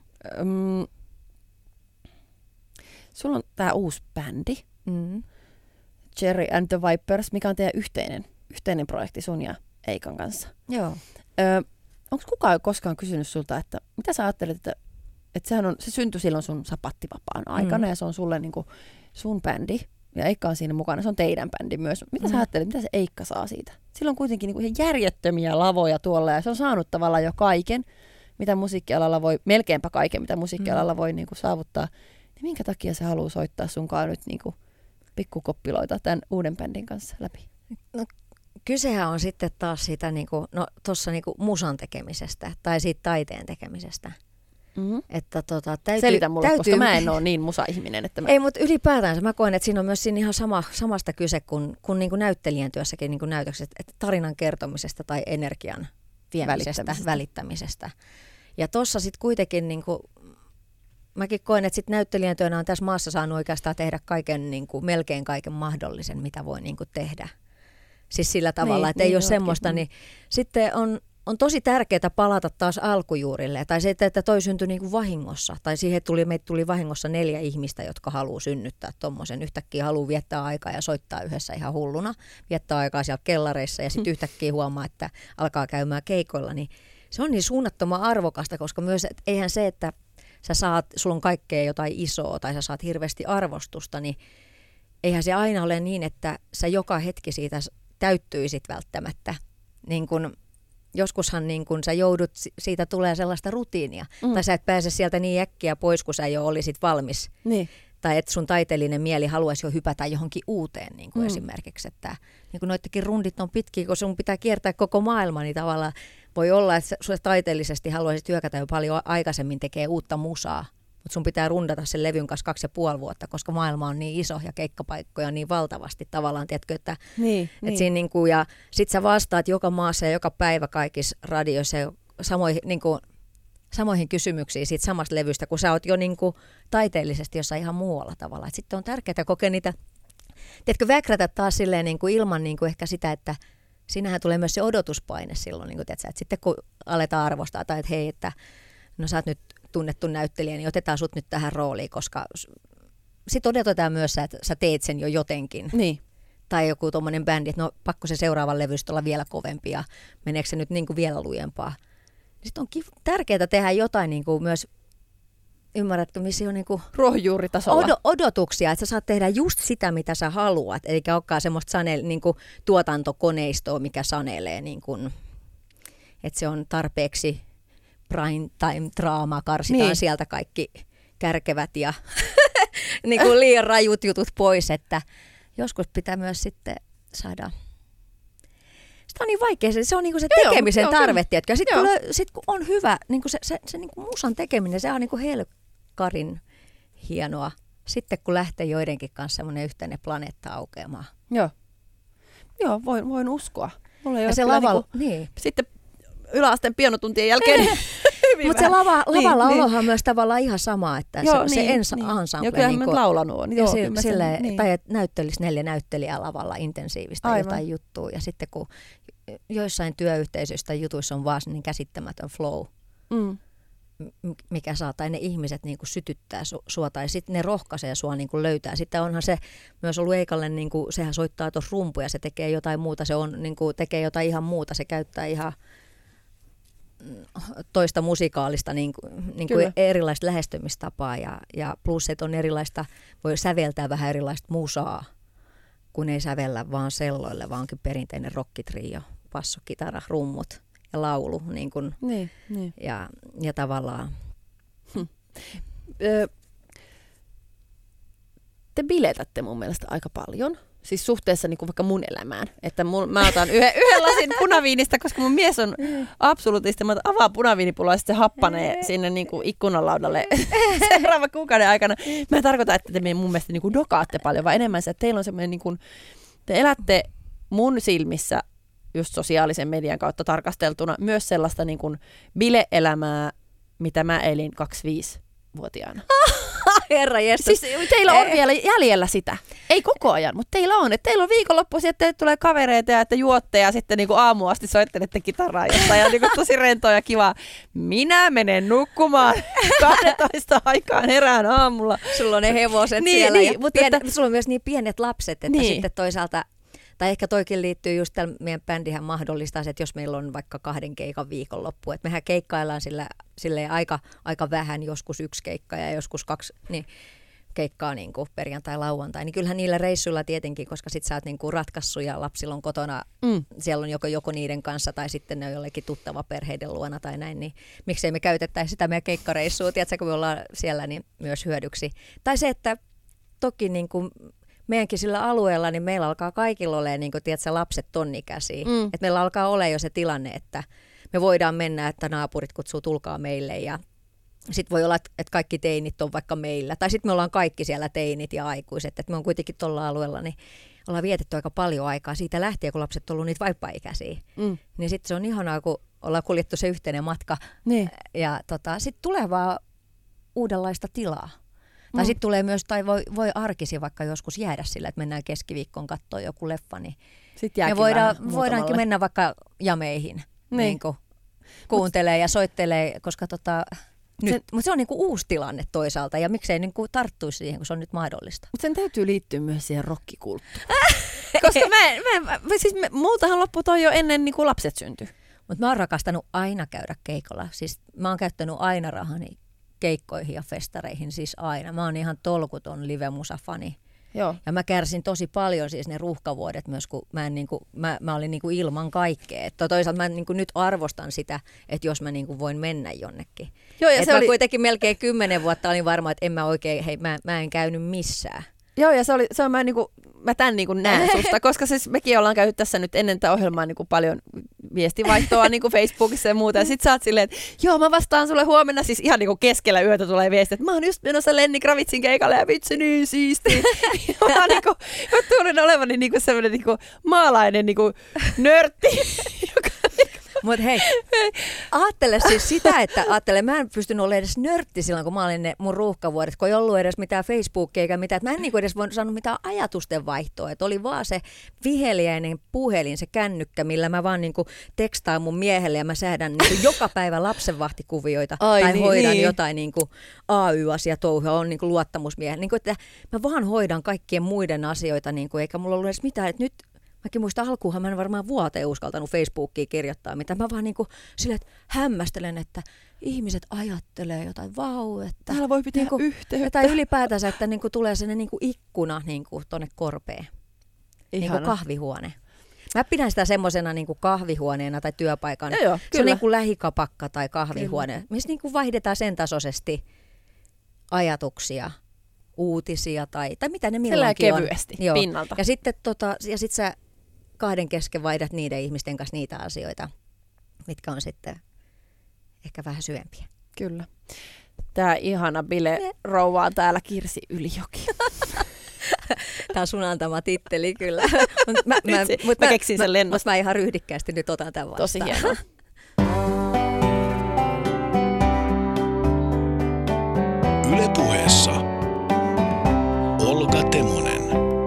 Sulla on tää uusi bändi, Cherry and the Vipers, mikä on teidän yhteinen projekti sun ja Eikan kanssa. Joo. Onko kukaan koskaan kysynyt sulta, että mitä sä ajattelet, että se syntyi silloin sun sapattivapaan aikana ja se on sulle niinku sun bändi ja Eikka on siinä mukana, se on teidän bändi myös. Mitä sä ajattelet, mitä se Eikka saa siitä? Sillä on kuitenkin niinku ihan järjettömiä lavoja tuolla ja se on saanut tavallaan jo kaiken, mitä musiikkialalla voi, melkeinpä kaiken, mitä musiikkialalla voi niinku saavuttaa. Niin minkä takia se haluaa soittaa sunkaan nyt niinku pikkukoppiloita tämän uuden bändin kanssa läpi? No, kysehän on sitten taas siitä niinku, niinku musan tekemisestä tai siitä taiteen tekemisestä. Että selitä mulle, koska mä en ole niin musa-ihminen. Että Ei, mutta ylipäätään mä koen, että siinä on myös siinä ihan samasta kyse kuin niin kuin näyttelijän työssäkin niin kuin näytökset, että tarinan kertomisesta tai energian viemisestä, välittämisestä. Ja tossa sitten kuitenkin niin kuin, mäkin koen, että sit näyttelijän työnä on tässä maassa saanut oikeastaan tehdä kaiken, niin kuin, melkein kaiken mahdollisen, mitä voi niin kuin tehdä. Siis sillä tavalla, että ei ole semmoista, niin sitten on tosi tärkeää palata taas alkujuurille. Tai se, että toi syntyi niin kuin vahingossa. Tai meitä tuli vahingossa 4 ihmistä, jotka haluaa synnyttää tommosen. Yhtäkkiä haluaa viettää aikaa ja soittaa yhdessä ihan hulluna. Viettää aikaa siellä kellareissa ja sitten yhtäkkiä huomaa, että alkaa käymään keikoilla. Niin se on niin suunnattoman arvokasta, koska myös eihän se, että sulla on kaikkea jotain isoa tai sä saat hirveästi arvostusta, niin eihän se aina ole niin, että sä joka hetki siitä täyttyisit välttämättä. Niin kun, joskushan niin kun sä joudut, siitä tulee sellaista rutiinia. Tai sä et pääse sieltä niin äkkiä pois, kun sä jo olisit valmis. Niin. Tai että sun taiteellinen mieli haluaisi jo hypätä johonkin uuteen niin kuin esimerkiksi. Että niin kuin noitakin rundit on pitkiä, kun sun pitää kiertää koko maailma, niin tavallaan voi olla, että sä taiteellisesti haluaisit hyökätä jo paljon aikaisemmin tekee uutta musaa. Mutta sun pitää rundata sen levyn kanssa 2,5 vuotta, koska maailma on niin iso ja keikkapaikkoja on niin valtavasti tavallaan, tiedätkö, että siinä niinku, ja sit sä vastaat joka maassa ja joka päivä kaikissa radioissa samoihin kysymyksiin siitä samasta levystä, kun sä oot jo niinku taiteellisesti jossain ihan muualla tavalla. Et sitten on tärkeää kokea niitä, tiedätkö, väkrätä taas silleen niinku ilman niinku ehkä sitä, että siinähän tulee myös se odotuspaine silloin, niinku, tiedätkö, että sitten kun aletaan arvostaa tai että hei, että no sä oot nyt tunnettu näyttelijä, niin otetaan sut nyt tähän rooliin, koska sitten odotetaan myös, että sä teet sen jo jotenkin. Niin. Tai joku tommonen bändi, että no pakko se seuraavan levystä olla vielä kovempi ja meneekö se nyt niin kuin vielä lujempaa. Sitten on tärkeää tehdä jotain niin kuin myös, ymmärrätkö, missä on niin kuin ruohonjuuritasolla. Odotuksia, että sä saat tehdä just sitä, mitä sä haluat, eikä olekaan semmoista niin kuin tuotantokoneistoa, mikä sanelee, niin kuin, että se on tarpeeksi prime time draamaa, karsitaan sieltä kaikki kärkevät ja niin kuin liian rajut jutut pois, että joskus pitää myös sitten saada. Sitä on niin vaikea, se on niin kuin se tekemisen tarve, tiedätkö? Sitten kun on hyvä, niin kuin se niin kuin musan tekeminen, se on niin kuin helkkarin hienoa. Sitten kun lähtee joidenkin kanssa semmoinen yhteinen planeetta aukeamaan. Joo, voin uskoa. Ja se lavalla, niin. Sitten yläasteen pianotuntien jälkeen. Mutta se lavalla olohan on myös tavallaan ihan sama, että se ensemble. Ja kyllähän mä laulanut on. Tai että näyttelisi 4 näyttelijää lavalla intensiivistä jotain juttua. Ja sitten kun joissain työyhteisöistä jutuissa on vaan niin käsittämätön flow, mikä saa, tai ne ihmiset niin kuin sytyttää sua, tai sitten ne rohkaisee sua niin kuin löytää. Sitten onhan se myös ollut Eikalle, niin kuin, sehän soittaa tuossa rumpuja, se tekee jotain muuta, se on, niin kuin, tekee jotain ihan muuta, se käyttää ihan toista musikaalista niin kuin erilaista lähestymistapaa ja plus, että on erilaista, voi säveltää vähän erilaista musaa, kun ei sävellä vaan selloille, vaan onkin perinteinen rockitrio, basso, kitara, rummut ja laulu. Niin kuin, niin. Ja tavallaan. Te biletätte mun mielestä aika paljon. Siis suhteessa niin kuin vaikka mun elämään. Että mä otan yhden lasin punaviinistä, koska mun mies on absoluuttisesti. Mä avaan punaviinipulloa ja sitten se happanee sinne niin kuin ikkunalaudalle seuraava kuukauden aikana. Mä en tarkoita, että te mun mielestä niin kuin dokaatte paljon, vaan enemmän se, että teillä on semmoinen, niin kuin, te elätte mun silmissä just sosiaalisen median kautta tarkasteltuna myös sellaista niin kuin bile-elämää, mitä mä elin 25-vuotiaana. Herra Jessus. Siis teillä on vielä jäljellä sitä. Ei koko ajan, mutta teillä on. Että teillä on viikonloppuisin, että teille tulee kavereita ja että juotte ja sitten niinku aamuun asti soittelette kitaraa jostain. Ja niinku tosi rentoa ja kivaa. Minä menen nukkumaan 12 aikaan herään aamulla. Sulla on ne hevoset siellä ja sulla on myös niin pienet lapset, että sitten toisaalta. Tai ehkä toikin liittyy just tällä meidän bändihän mahdollistaa se, että jos meillä on vaikka 2 keikan viikonloppu, että mehän keikkaillaan silleen aika vähän, joskus 1 keikka ja joskus 2 keikkaa niin kuin perjantai-lauantai. Niin kyllähän niillä reissuilla tietenkin, koska sit sä oot niin kuin ratkaissut ja lapsilla on kotona, siellä on joko niiden kanssa tai sitten ne on jollekin tuttava perheiden luona tai näin, niin miksei me käytettäisi sitä meidän keikkareissua, tiedätkö, kun me ollaan siellä niin myös hyödyksi. Tai se, että toki niin kuin meidänkin sillä alueella, niin meillä alkaa kaikilla olemaan, niin kuin tiedätkö, lapset tonnikäisiä. Että meillä alkaa olla jo se tilanne, että me voidaan mennä, että naapurit kutsuu tulkaa meille ja sitten voi olla, että kaikki teinit on vaikka meillä. Tai sitten me ollaan kaikki siellä teinit ja aikuiset. Että me on kuitenkin tuolla alueella, niin ollaan vietetty aika paljon aikaa siitä lähtien, kun lapset on ollut niitä vaippaikäisiä. Niin sitten se on ihanaa, kun ollaan kuljettu se yhteinen matka. Niin. Ja sitten tulee vaan uudenlaista tilaa. Tai sitten tulee myös, tai voi arkisi vaikka joskus jäädä sillä, että mennään keskiviikkoon katsoa joku leffa, niin me voidaankin mennä vaikka jameihin, niin kuuntelee ja soittelee, koska mutta se on niinku uusi tilanne toisaalta, ja miksei niinku tarttuisi siihen, kun se on nyt mahdollista. Mutta sen täytyy liittyä myös siihen rokkikulttuuriin. Koska muutahan loppu toi jo ennen niin kuin lapset syntyi. Mutta mä oon rakastanut aina käydä keikolla. Siis mä oon käyttänyt aina rahani keikkoihin ja festareihin siis aina. Mä oon ihan tolkuton live-musafani. Joo. Ja mä kärsin tosi paljon siis ne ruuhkavuodet myös, kun mä olin niin kuin ilman kaikkea. Että toisaalta mä niin kuin nyt arvostan sitä, että jos mä niin kuin voin mennä jonnekin. Joo, ja että se mä oli... kuitenkin melkein 10 vuotta olin varma, että en mä oikein, mä en käynyt missään. Joo, ja se on mä tän niinku näen susta, koska siis mekin ollaan käynyt tässä nyt ennen tätä ohjelmaa niinku paljon viestivaihtoa niinku Facebookissa ja muuta. Ja sit sä oot silleen, että joo, mä vastaan sulle huomenna, siis ihan niinku keskellä yötä tulee viesti, että mä oon just menossa Lenni Kravitsin keikalle ja vitsi niin siistiä. Mä tunnen olevani niinku semmoinen niinku maalainen niinku nörtti, joka Mutta hei, ajattele siis sitä, että mä en pystynyt olemaan edes nörtti silloin, kun mä olin ne mun ruuhkavuodet, kun ei ollut edes mitään Facebookia eikä mitään. Mä en niinku edes voinut saanut mitään ajatusten vaihtoa. Et oli vaan se viheliäinen puhelin, se kännykkä, millä mä vaan niinku tekstaan mun miehelle ja mä säädän niinku joka päivä lapsenvahtikuvioita tai hoidan jotain niinku AY-asiatouhua, on niinku luottamusmiehelle. Niinku, että mä vaan hoidan kaikkien muiden asioita, niinku, eikä mulla ollut edes mitään, että nyt... Mäkin muistan alkuunhan mä en varmaan vuoteen uskaltanut Facebookiin kirjoittaa, mitä mä vaan niinku silleen, että hämmästelen, että ihmiset ajattelee jotain, vau, että... Täällä voi pitää niinku, yhteyttä. Tai ylipäätänsä, että niinku tulee sellainen niinku ikkuna niinku tonne korpeen. Niinku kahvihuone. Mä pidän sitä semmosena niinku kahvihuoneena tai työpaikan. Joo, se on niinku lähikapakka tai kahvihuone, kyllä. Missä niinku vaihdetaan sen tasoisesti ajatuksia, uutisia tai mitä ne milloinkin on. Kevyesti, joo. Pinnalta. Ja sitten sit sä kahden kesken vaihdat niiden ihmisten kanssa niitä asioita, mitkä on sitten ehkä vähän syvempiä. Kyllä. Tää ihana bile-rouva on täällä Kirsi Ylijoki. Tää on sun antama titteli kyllä. Mä keksin sen lennosta. Mä ihan ryhdikkäästi nyt otan tämän vastaan. Tosi hienoa. Yle Puheessa Olga Temonen.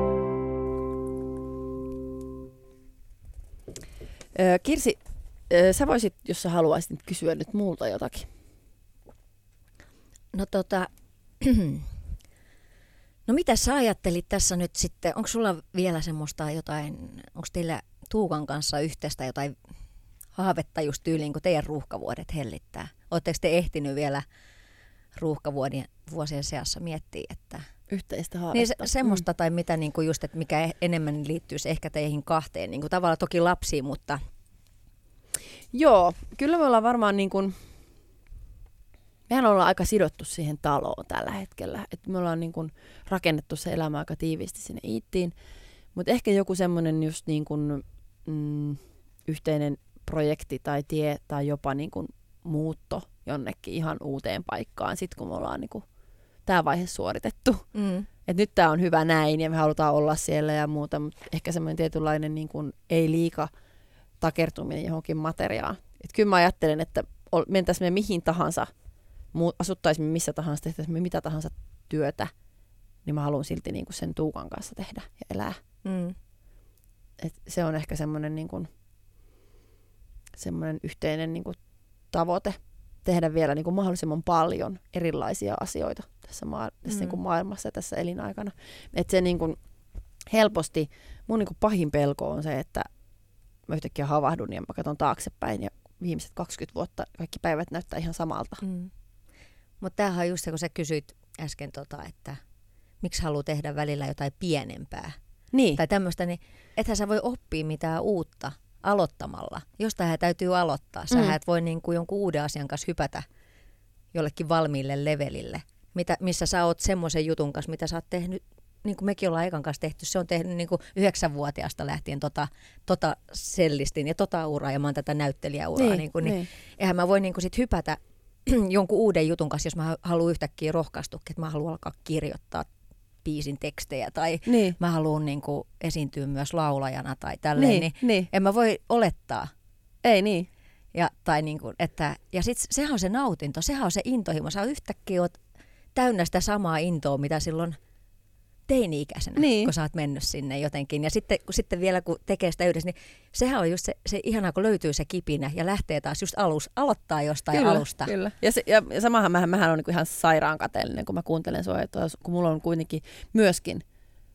Kirsi, sä voisit, jos sä haluaisit kysyä nyt multa jotakin. No mitä sä ajattelit tässä nyt sitten? Onko sulla vielä semmoista jotain, onko teillä Tuukan kanssa yhteistä jotain haavetta just tyyliin, kun teidän ruuhkavuodet hellittää? Oletteko te ehtinyt vielä ruuhkavuosien seassa miettiä, että... Yhteistä haavetta. Niin semmoista tai mitä niinku just, että mikä enemmän liittyisi ehkä teihin kahteen, niinku tavallaan toki lapsiin, mutta... Joo, kyllä me ollaan varmaan niin kuin... Mehän ollaan aika sidottu siihen taloon tällä hetkellä. Et me ollaan niin kuin rakennettu se elämä aika tiiviisti sinne Iittiin. Mutta ehkä joku semmoinen just niin kuin, yhteinen projekti tai tie tai jopa niin kuin muutto jonnekin ihan uuteen paikkaan. Sitten kun me ollaan niin kuin tämä vaihe suoritettu. Et nyt tämä on hyvä näin ja me halutaan olla siellä ja muuta. Mutta ehkä semmoinen tietynlainen niin kuin ei liika takertuminen johonkin materiaan. Et kyllä mä ajattelen, että mentäisiin me mihin tahansa, asuttaisimme missä tahansa, tehtäisimme mitä tahansa työtä, niin mä haluan silti niin kuin sen Tuukan kanssa tehdä ja elää. Et se on ehkä semmoinen niin kuin, yhteinen niin kuin tavoite tehdä vielä niin kuin mahdollisimman paljon erilaisia asioita tässä niin kuin maailmassa ja tässä elinaikana. Et se niin kuin helposti, mun niin kuin pahin pelko on se, että mä yhtäkkiä havahdun ja mä katson taaksepäin ja viimeiset 20 vuotta kaikki päivät näyttää ihan samalta. Mutta tämähän on just se, kun sä kysyit äsken, että miksi haluaa tehdä välillä jotain pienempää. Niin. Tai tämmöistä, niin ethän sä voi oppia mitään uutta aloittamalla. Jostain täytyy aloittaa. Sä et voi niin kuin jonkun uuden asian kanssa hypätä jollekin valmiille levelille, missä sä oot semmoisen jutun kanssa, mitä sä oot tehnyt, niin kuin mekin ollaan Eikan kanssa tehty. Se on tehnyt niin kuin 9-vuotiaasta lähtien sellistin ja uraa ja mä oon tätä näyttelijäuraa. Niin. Eihän mä voi niin kuin sit hypätä jonkun uuden jutun kanssa, jos mä haluan yhtäkkiä rohkaistua, että mä haluan alkaa kirjoittaa biisin tekstejä tai mä haluan niin kuin esiintyä myös laulajana tai tälleen, niin en mä voi olettaa. Ei niin. Ja sitten sehän on se nautinto, sehän on se intohimo. Sä yhtäkkiä oot täynnä sitä samaa intoa, mitä silloin teini-ikäisenä, kun sä oot mennyt sinne jotenkin. Ja sitten vielä kun tekee sitä yhdessä, niin sehän on just se ihanaa, kun löytyy se kipinä ja lähtee taas just aloittaa jostain alusta. Kyllä. Ja samahan mähän on niin ihan sairaan kateellinen, kun mä kuuntelen sua, että kun mulla on kuitenkin myöskin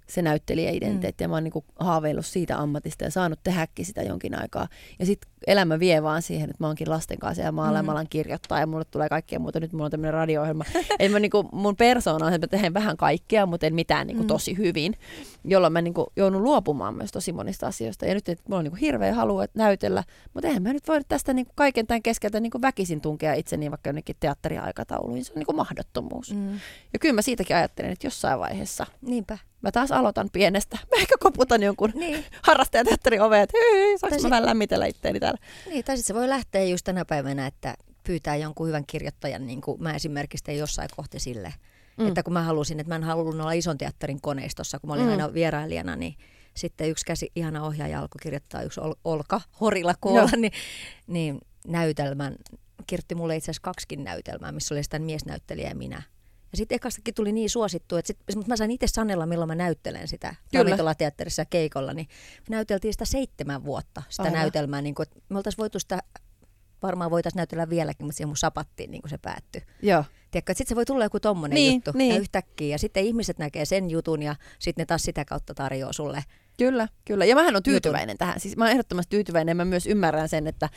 se näyttelijäidentiteetti. Ja mä oon niin kuin haaveillut siitä ammatista ja saanut tehdäkin sitä jonkin aikaa. Ja sitten elämä vie vaan siihen, että mä oonkin lasten kanssa ja mä alan kirjoittaa ja mulle tulee kaikkea muuta. Nyt mulla on tämmöinen radio-ohjelma. Eli mä, niin kuin, mun persoona on, että mä teen vähän kaikkea, mutta en mitään niin kuin tosi hyvin. Jolloin mä niin kuin joudun luopumaan myös tosi monista asioista. Ja nyt että mulla on niin kuin hirveä halu näytellä. Mutta eihän mä nyt voi tästä niin kuin kaiken tämän keskeltä niin kuin väkisin tunkea itseni vaikka jonnekin teatteriaikatauluihin. Se on niin kuin mahdottomuus. Ja kyllä mä siitäkin ajattelen, että jossain vaiheessa Niinpä. mä taas aloitan pienestä. Mä ehkä koputan jonkun harrastajateatterin oveen, että saanko mä vähän lämmitellä itteeni täällä. Niin, tai sitten se voi lähteä just tänä päivänä, että pyytää jonkun hyvän kirjoittajan, niin kuin mä esimerkiksi tein jossain kohti sille. Että kun mä halusin, että mä en halunnut olla ison teatterin koneistossa, kun mä olin aina vierailijana, niin sitten yksi ihana ohjaaja alkoi kirjoittaa, yksi Olka Horila Koola, niin näytelmän, kirjoitti mulle itse asiassa 2 näytelmää, missä oli sitä miesnäyttelijä ja minä. Ja sitten ekastakin tuli niin suosittu, että mä sain itse sanella, milloin mä näyttelen sitä ravintolateatterissa ja keikolla, niin me näyteltiin sitä 7 vuotta, sitä näytelmää. Niin kuin, että me oltaisiin voitu sitä, varmaan voitaisiin näytellä vieläkin, mutta siihen mun sapattiin, niin kuin se päättyi. Joo. Tiedätkö, että sitten se voi tulla joku tommonen juttu ja yhtäkkiä, ja sitten ihmiset näkee sen jutun, ja sitten ne taas sitä kautta tarjoaa sulle. Kyllä. Ja mähän on tyytyväinen tähän. Siis mä oon ehdottomasti tyytyväinen, ja mä myös ymmärrän sen, että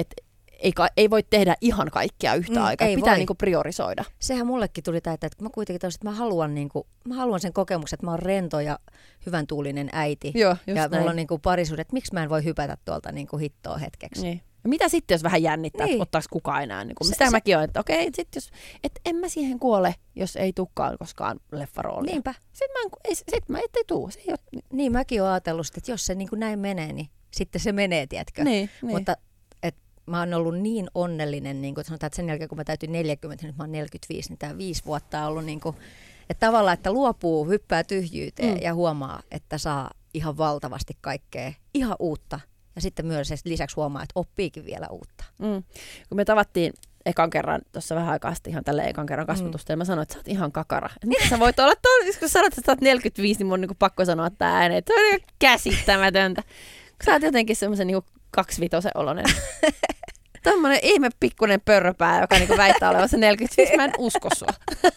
ei voi tehdä ihan kaikkea yhtä aikaa. Pitää niinku priorisoida. Sehän mullekin tuli että mä kuitenkin toisin, että mä haluan sen kokemuksen, että mä oon rento ja hyvän tuulinen äiti. Joo, ja mulla on niinku parisuudet, että miksi mä en voi hypätä tuolta niinku hittoa hetkeksi. Niin. Ja mitä sitten, jos vähän jännittää, että ottaako kukaan enää? Niin sitä mäkin olen, että okei, en mä siihen kuole, jos ei tulekaan koskaan leffaroolia. Niinpä. Sitten mä ettei tuu. Se ei ole... Niin, mäkin olen ajatellut, että jos se niin kuin näin menee, niin sitten se menee, tiedätkö? Niin. Mutta mä oon ollut niin onnellinen, niin kuin sanotaan, että sen jälkeen kun mä täytin 40, nyt mä oon 45, niin tämä 5 vuotta on ollut niin kuin, että tavallaan, että luopuu, hyppää tyhjyyteen ja huomaa, että saa ihan valtavasti kaikkea ihan uutta. Ja sitten myös lisäksi huomaa, että oppiikin vielä uutta. Kun me tavattiin ekan kerran, tuossa vähän aikaa sitten ihan tälle ekan kerran kasvatusta, ja mä sanoin, että sä oot ihan kakara. Miten sä voit olla kun sanot, että sä oot 45, niin mun on niin pakko sanoa tää ääneen, että se on ihan käsittämätöntä. Kun sä oot jotenkin semmoisen niin 25 oloinen. Tommonen ihme pikkuinen pörröpää, joka niin väittää olevansa 45, mä en usko sua.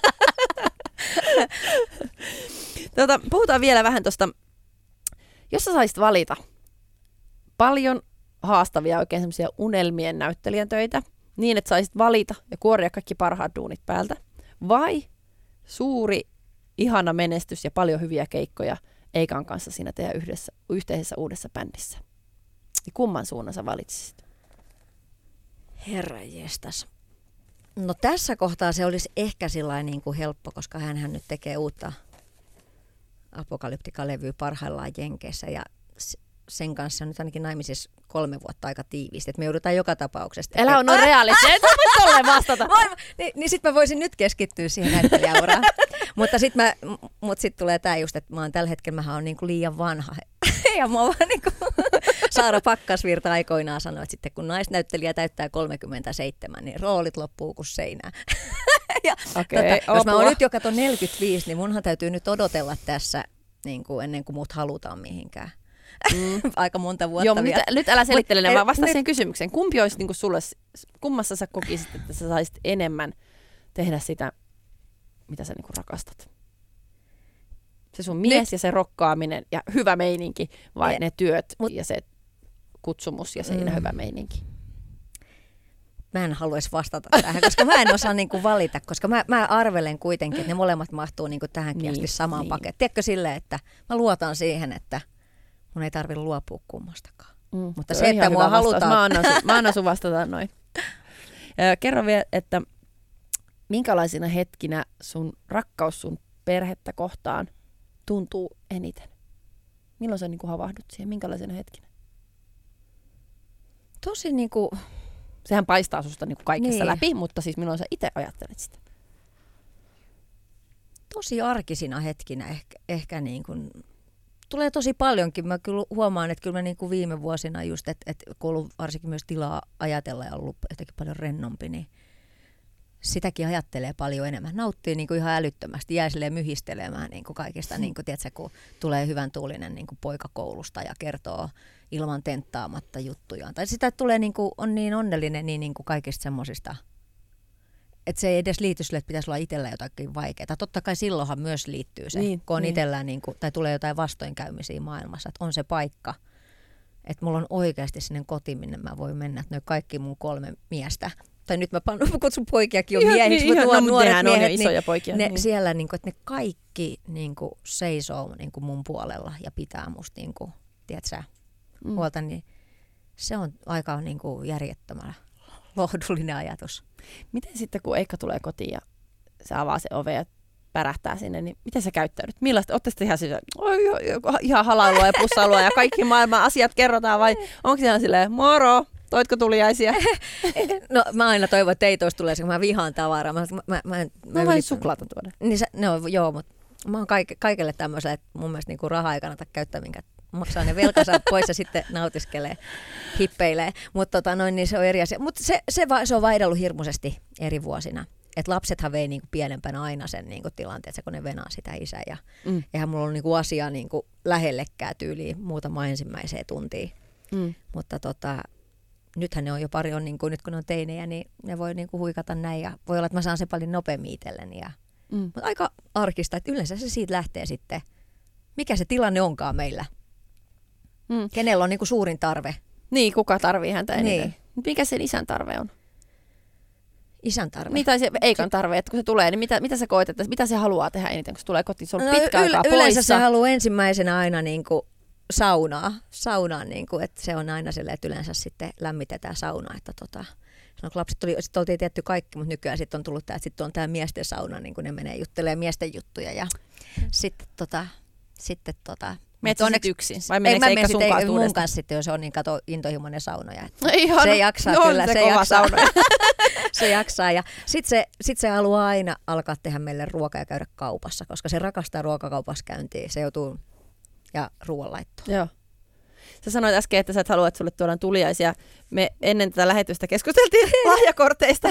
Puhutaan vielä vähän tuosta, jos sä saisit valita paljon haastavia oikein semmoisia unelmien näyttelijän töitä, niin että saisit valita ja kuoria kaikki parhaat duunit päältä, vai suuri, ihana menestys ja paljon hyviä keikkoja Eikan kanssa siinä teidän yhteisessä uudessa bändissä. Niin kumman suunnan sä valitsisit? Herranjestas. No tässä kohtaa se olisi ehkä sillain niin kuin helppo, koska hänhän nyt tekee uutta Apokalyptika-levyä parhaillaan Jenkeissä ja sen kanssa nyt ainakin naimisissa 3 vuotta aika tiiviisti, että me joudutaan joka tapauksessa. Älä on noin realistinen, et sä voit tolleen vastata. Niin sit mä voisin nyt keskittyä siihen näyttelijäuraan. Mutta sit tulee tää just, että mä oon tällä hetkellä, mähän on niinku liian vanha. Ja mä oon vaan niinku Saara Pakkasvirta aikoinaan sanoi, että sitten kun naisnäyttelijä täyttää 37, niin roolit loppuu kuin seinään. Jos mä oon nyt jo 45, niin munhan täytyy nyt odotella tässä niin kuin ennen kuin mut halutaan mihinkään. Aika monta vuotta Joo, nyt älä selittele, vaan vastaa siihen kysymykseen. Kumpi olisi niin kuin sulle, kummassa sä kokisit, että sä saisit enemmän tehdä sitä, mitä sä niin kuin rakastat? Se sun mies ja se rokkaaminen ja hyvä meininki, vai ne työt ja se kutsumus ja se hyvä meininki? Mä en haluaisi vastata tähän, koska mä en osaa niinku valita, koska mä arvelen kuitenkin, että ne molemmat mahtuu niinku tähänkin asti samaan pakettiin. Tiedätkö silleen, että mä luotan siihen, että mun ei tarvitse luopua kummastakaan. Mutta se, että mua halutaan... Mä annan sun vastata noin. Kerro vielä, että minkälaisina hetkinä sun rakkaus sun perhettä kohtaan tuntuu eniten? Milloin sä niinku havahdut siihen? Minkälaisina hetkinä? Tosi niinku... Sehän paistaa susta niinku kaikessa läpi, mutta siis milloin sä itse ajattelet sitä? Tosi arkisina hetkinä ehkä niin kuin, tulee tosi paljonkin. Mä kyllä huomaan, että kyllä mä niin kuin viime vuosina just, että kun on ollut varsinkin myös tilaa ajatella ja ollut jotenkin paljon rennompi, niin sitäkin ajattelee paljon enemmän. Nauttii niin kuin ihan älyttömästi, jää silleen myhistelemään niin kuin kaikista, niin kuin, tiedätkö, kun tulee hyvän tuulinen niin kuin poika koulusta ja kertoo ilman tenttaamatta juttujaan. Tai sitä tulee, niin kuin, on niin onnellinen niin kuin kaikista semmoisista, että se ei edes liity sille, että pitäisi olla itsellä jotakin vaikeaa. Totta kai silloinhan myös liittyy se, kun on itsellään tai tulee jotain vastoinkäymisiä maailmassa, että on se paikka, että mulla on oikeasti sinne koti, minne mä voin mennä, että ne kaikki mun 3 miestä, tai nyt mä kutsun poikiakin jo miehiksi, mutta nuo nuoret miehet, isoja poikia, ne siellä, että ne kaikki seisoo mun puolella ja pitää musta, tiedätkö, huolta, niin se on aika järjettömällä lohdullinen ajatus. Miten sitten, kun Eikka tulee kotiin ja se avaa se ove ja pärähtää sinne, niin miten sä käyttäydyt? Millaista? Ootte sitten ihan halailua ja pussailua ja kaikki maailman asiat kerrotaan vai onko siellä silleen, moro, toitko tuliaisia? No mä aina toivon, että ei toista tulee, kun mä vihaan tavaraa. Mä vain suklaata tuoda. Niin joo, mutta mä oon kaikelle tämmöiselle, että mun mielestä rahaa ei kannata käyttää, minkä maksaa ne velkansa pois ja sitten nautiskelee, hippeilee. Mutta niin se on eri asia. Mutta se on vaihdellut hirmuisesti eri vuosina. Et lapsethan vei pienempänä aina sen tilanteen, kun ne venaa sitä isää. Ja eihän mulla ollut asiaa lähellekään tyyliin muutama ensimmäiseen tuntiin. Mutta nythän ne on jo paljon, nyt kun ne on teinejä, niin ne voi huikata näin. Ja voi olla, että mä saan sen paljon nopeammin itselleni. Mutta aika arkista, että yleensä se siitä lähtee sitten. Mikä se tilanne onkaan meillä? Kenellä on suurin tarve? Niin, kuka tarvii häntä eniten? Niin. Mikä sen isän tarve on? Isän tarve. Mitä se Eikan tarve, että kun se tulee, niin mitä sä koet, että mitä se haluaa tehdä eniten, kun se tulee kotiin? Se on pitkä aikaa poissa. Yleensä se haluaa ensimmäisenä aina saunaa, että se on aina silleen, että yleensä sitten lämmitetään saunaa, että kun lapset sitten oltiin tietty kaikki, mutta nykyään sitten on tullut tämä, että sitten on tämä miesten sauna, niin kun ne menee juttelemaan miesten juttuja ja sitten Meet sitten yksin? Vai meneekö Eikka sun kanssa mun kanssa sitten, jos on niin intohimoinen saunoja. No ihana. Se jaksaa kyllä, se jaksaa. Se jaksaa ja sitten se haluaa aina alkaa tehdä meille ruokaa ja käydä kaupassa, koska se rakastaa ruokakaupassa käyntiä. Se joutuu ja ruoanlaittoon. Joo. Sä sanoit äsken, että sä et halua, että sulle tuodaan tuliaisia. Me ennen tätä lähetystä keskusteltiin lahjakorteista.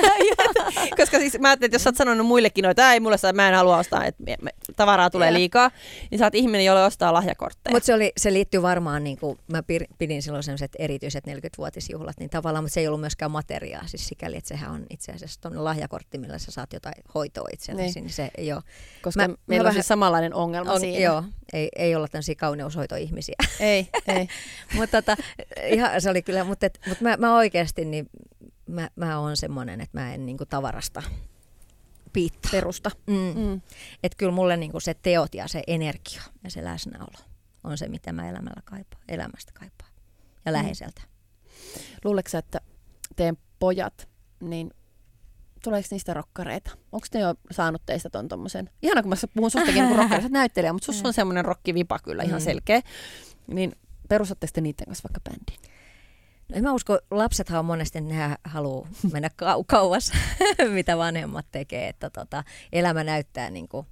Koska siis mä ajattelin, että jos sä oot sanonut muillekin, että ei mulle mä en halua ostaa, että tavaraa tulee liikaa, niin sä oot ihminen, jolle ostaa lahjakortteja. Mutta se liittyy varmaan, mä pidin silloin sellaiset erityiset 40-vuotisjuhlat, niin tavallaan, mutta se ei ollut myöskään materiaa. Siis sikäli, että sehän on itse asiassa tuonne lahjakortti, millä sä saat jotain hoitoa itsellesi. Niin se ei ole. Koska meillä on siis samanlainen ongelma siinä. Joo, ei olla tämmöisiä kauneushoitoihmisiä. Ei. Mutta ihan se oli kyllä, mutta mä oikeasti niin mä oon semmoinen, että mä en tavarasta piittaa. Perusta. Että kyllä mulle se teot ja se energia ja se läsnäolo on se, mitä mä elämästä kaipaan ja läheiseltä. Luuleeko sä, että teidän pojat, niin tuleeko niistä rokkareita? Onko ne jo saanut teistä ton tommosen? Ihana, kun mä puhun sustakin kuin rokkareita, näyttelijä, mutta sussa on semmoinen rokkivipa kyllä ihan selkeä. Niin perustatteko te niiden kanssa vaikka bändiin? No en mä usko, lapsethan on monesti, nehän haluaa mennä kauas, mitä vanhemmat tekee, että elämä näyttää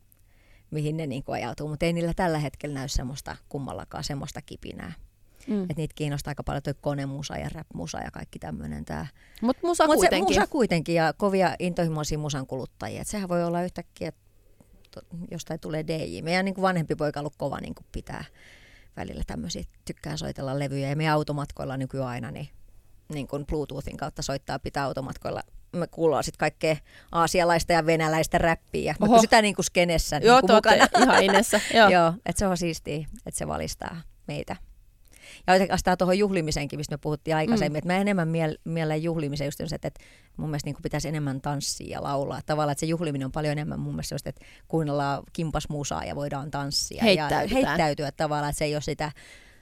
mihin ne ajautuu, mutta ei niillä tällä hetkellä näy semmoista kummallakaan semmoista kipinää. Että niitä kiinnostaa aika paljon toi konemusa ja rap-musa ja kaikki tämmöinen tää. Mutta musa kuitenkin. Musa kuitenkin ja kovia intohimoisia musan kuluttajia. Et sehän voi olla yhtäkkiä, että jostain tulee DJ. Meidän vanhempi poika on ollut kova pitää välillä tämmöisiä, tykkää soitella levyjä ja me automatkoilla nykyään aina niin kuin Bluetoothin kautta soittaa, pitää automatkoilla. Me kuullaan sitten kaikkea aasialaista ja venäläistä räppiä. Me pysytään skenessä mukana. Ihan inessä. Joo, että se on siistiä, että se valistaa meitä. Ja oikeastaan tuohon juhlimisenkin, mistä me puhuttiin aikaisemmin, että mä enemmän mieleen juhlimisen just se, että mun mielestä pitäisi enemmän tanssia ja laulaa. Tavallaan, että se juhliminen on paljon enemmän mun mielestä just, että kuunnellaan kimpasmusaa ja voidaan tanssia. Heittäytyä tavallaan, että se ei ole sitä,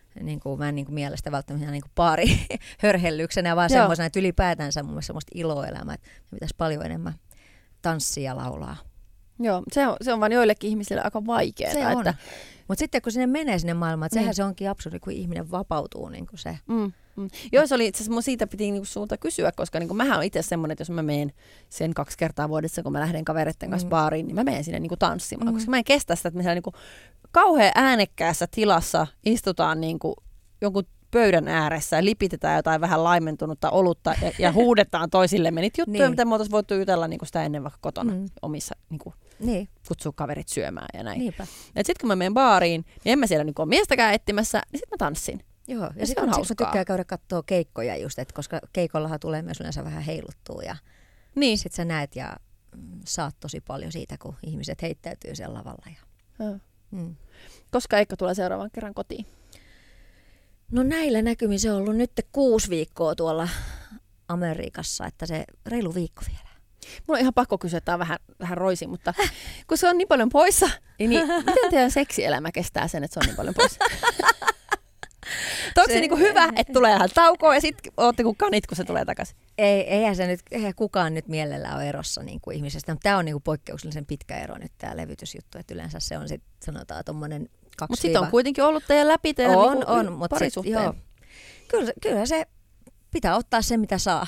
mä en mielestä välttämättä baari hörhellyksenä, vaan semmoisena, että ylipäätänsä mun mielestä semmoista iloelämää, että me pitäisi paljon enemmän tanssia ja laulaa. Joo, se on vaan joillekin ihmisille aika vaikeaa. Se on. Mutta sitten kun sinne menee sinne maailmaan, että sehän se onkin absurdi, kun ihminen vapautuu se. Joo, se oli itse asiassa, siitä piti sulta kysyä, koska mähän olen itse semmoinen, että jos mä menen sen 2 kertaa vuodessa, kun mä lähden kavereiden kanssa baariin, niin mä menen sinne tanssimaan, koska mä en kestä sitä, että me siellä kauhean äänekkäässä tilassa istutaan jonkun pöydän ääressä ja lipitetään jotain vähän laimentunutta olutta ja huudetaan toisillemme niitä juttuja, mitä me oltaisiin voitu jutella sitä ennen vaikka kotona omissa kutsua kaverit syömään ja näin. Sitten kun mä menen baariin, niin en mä siellä ole miestäkään etsimässä, niin sitten mä tanssin. Joo, ja sitten mä tykkään käydä katsoa keikkoja just, koska keikollahan tulee myös yleensä vähän heiluttua ja Niin. Sitten sä näet ja saat tosi paljon siitä, kun ihmiset heittäytyy siellä lavalla. Koska Eikka tulee seuraavan kerran kotiin? No näillä näkymin se on ollut nyt 6 viikkoa tuolla Amerikassa, että se reilu viikko vielä. Mulla on ihan pakko kysyä, että tämä on vähän roisi, mutta kun se on niin paljon poissa, niin miten teidän seksielämä kestää sen, että se on niin paljon poissa? Onko se niinku hyvä, että tulee ihan taukoa ja sitten ootte kuin kanit, kun se tulee takaisin? Eihän kukaan nyt mielellään ole erossa niin kuin ihmisestä. Tämä on niin kuin poikkeuksellisen pitkä ero nyt tämä levytysjuttu, että yleensä se on sitten sanotaan tuommoinen 2. Mutta sitten on kuitenkin ollut teidän läpi teidän mutta parisuhteen. Joo. Kyllä se pitää ottaa se, mitä saa.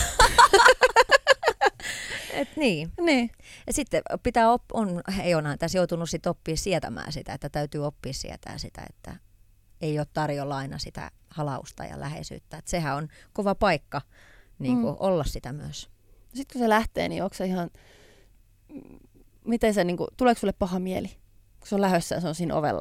Niin. Ja sitten pitää onhan tässä joutunut sit oppia sietämään sitä, että täytyy oppia sietää sitä, että ei ole tarjolla aina sitä halausta ja läheisyyttä. Et sehän on kova paikka niin kuin olla sitä myös. Sitten kun se lähtee, niin onko se ihan, miten se, niin kuin, tuleeko sulle paha mieli, kun se on lähdössä ja se on siinä ovella?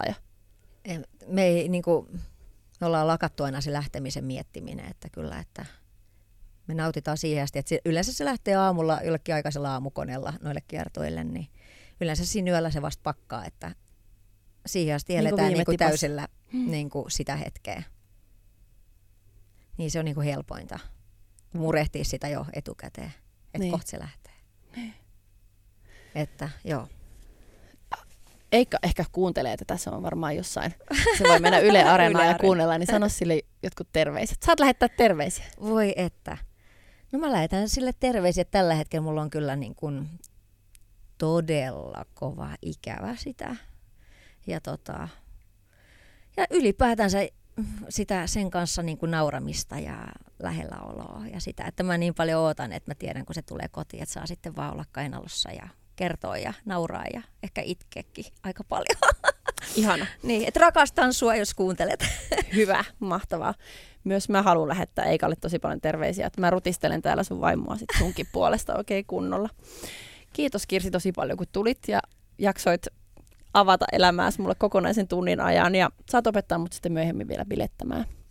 Me ollaan lakattu aina se lähtemisen miettiminen, että kyllä, että me nautitaan siihen asti, että yleensä se lähtee aamulla jollekin aikaisella aamukoneella noille kiertoille, niin yleensä siinä yöllä se vasta pakkaa, että siihen asti eletään niin kuin täysillä niin kuin sitä hetkeä. Niin se on niin kuin helpointa. Murehtii sitä jo etukäteen, että kohta se lähtee. Että joo. Eikka ehkä kuuntelee tätä, se on varmaan jossain. Se voi mennä Yle Areenaan ja kuunnella, niin sano sille jotkut terveiset. Saat lähettää terveisiä. Voi että. No mä lähetän sille terveisiä. Tällä hetkellä mulla on kyllä niin kuin todella kova ikävä sitä. Ja ylipäätänsä sitä sen kanssa niin kuin nauramista ja lähelläoloa ja sitä, että mä niin paljon ootan, että mä tiedän, kun se tulee kotiin, että saa sitten vaan olla kainalossa ja kertoa ja nauraa ja ehkä itkeäkin aika paljon. Ihana. Niin, että rakastan sua, jos kuuntelet. Hyvä, mahtavaa. Myös mä haluan lähettää Eikalle tosi paljon terveisiä, että mä rutistelen täällä sun vaimoa sit sunkin puolesta oikein kunnolla. Kiitos Kirsi tosi paljon, kun tulit ja jaksoit avata elämääsi mulle kokonaisen tunnin ajan ja saat opettaa mut sitten myöhemmin vielä bilettämään.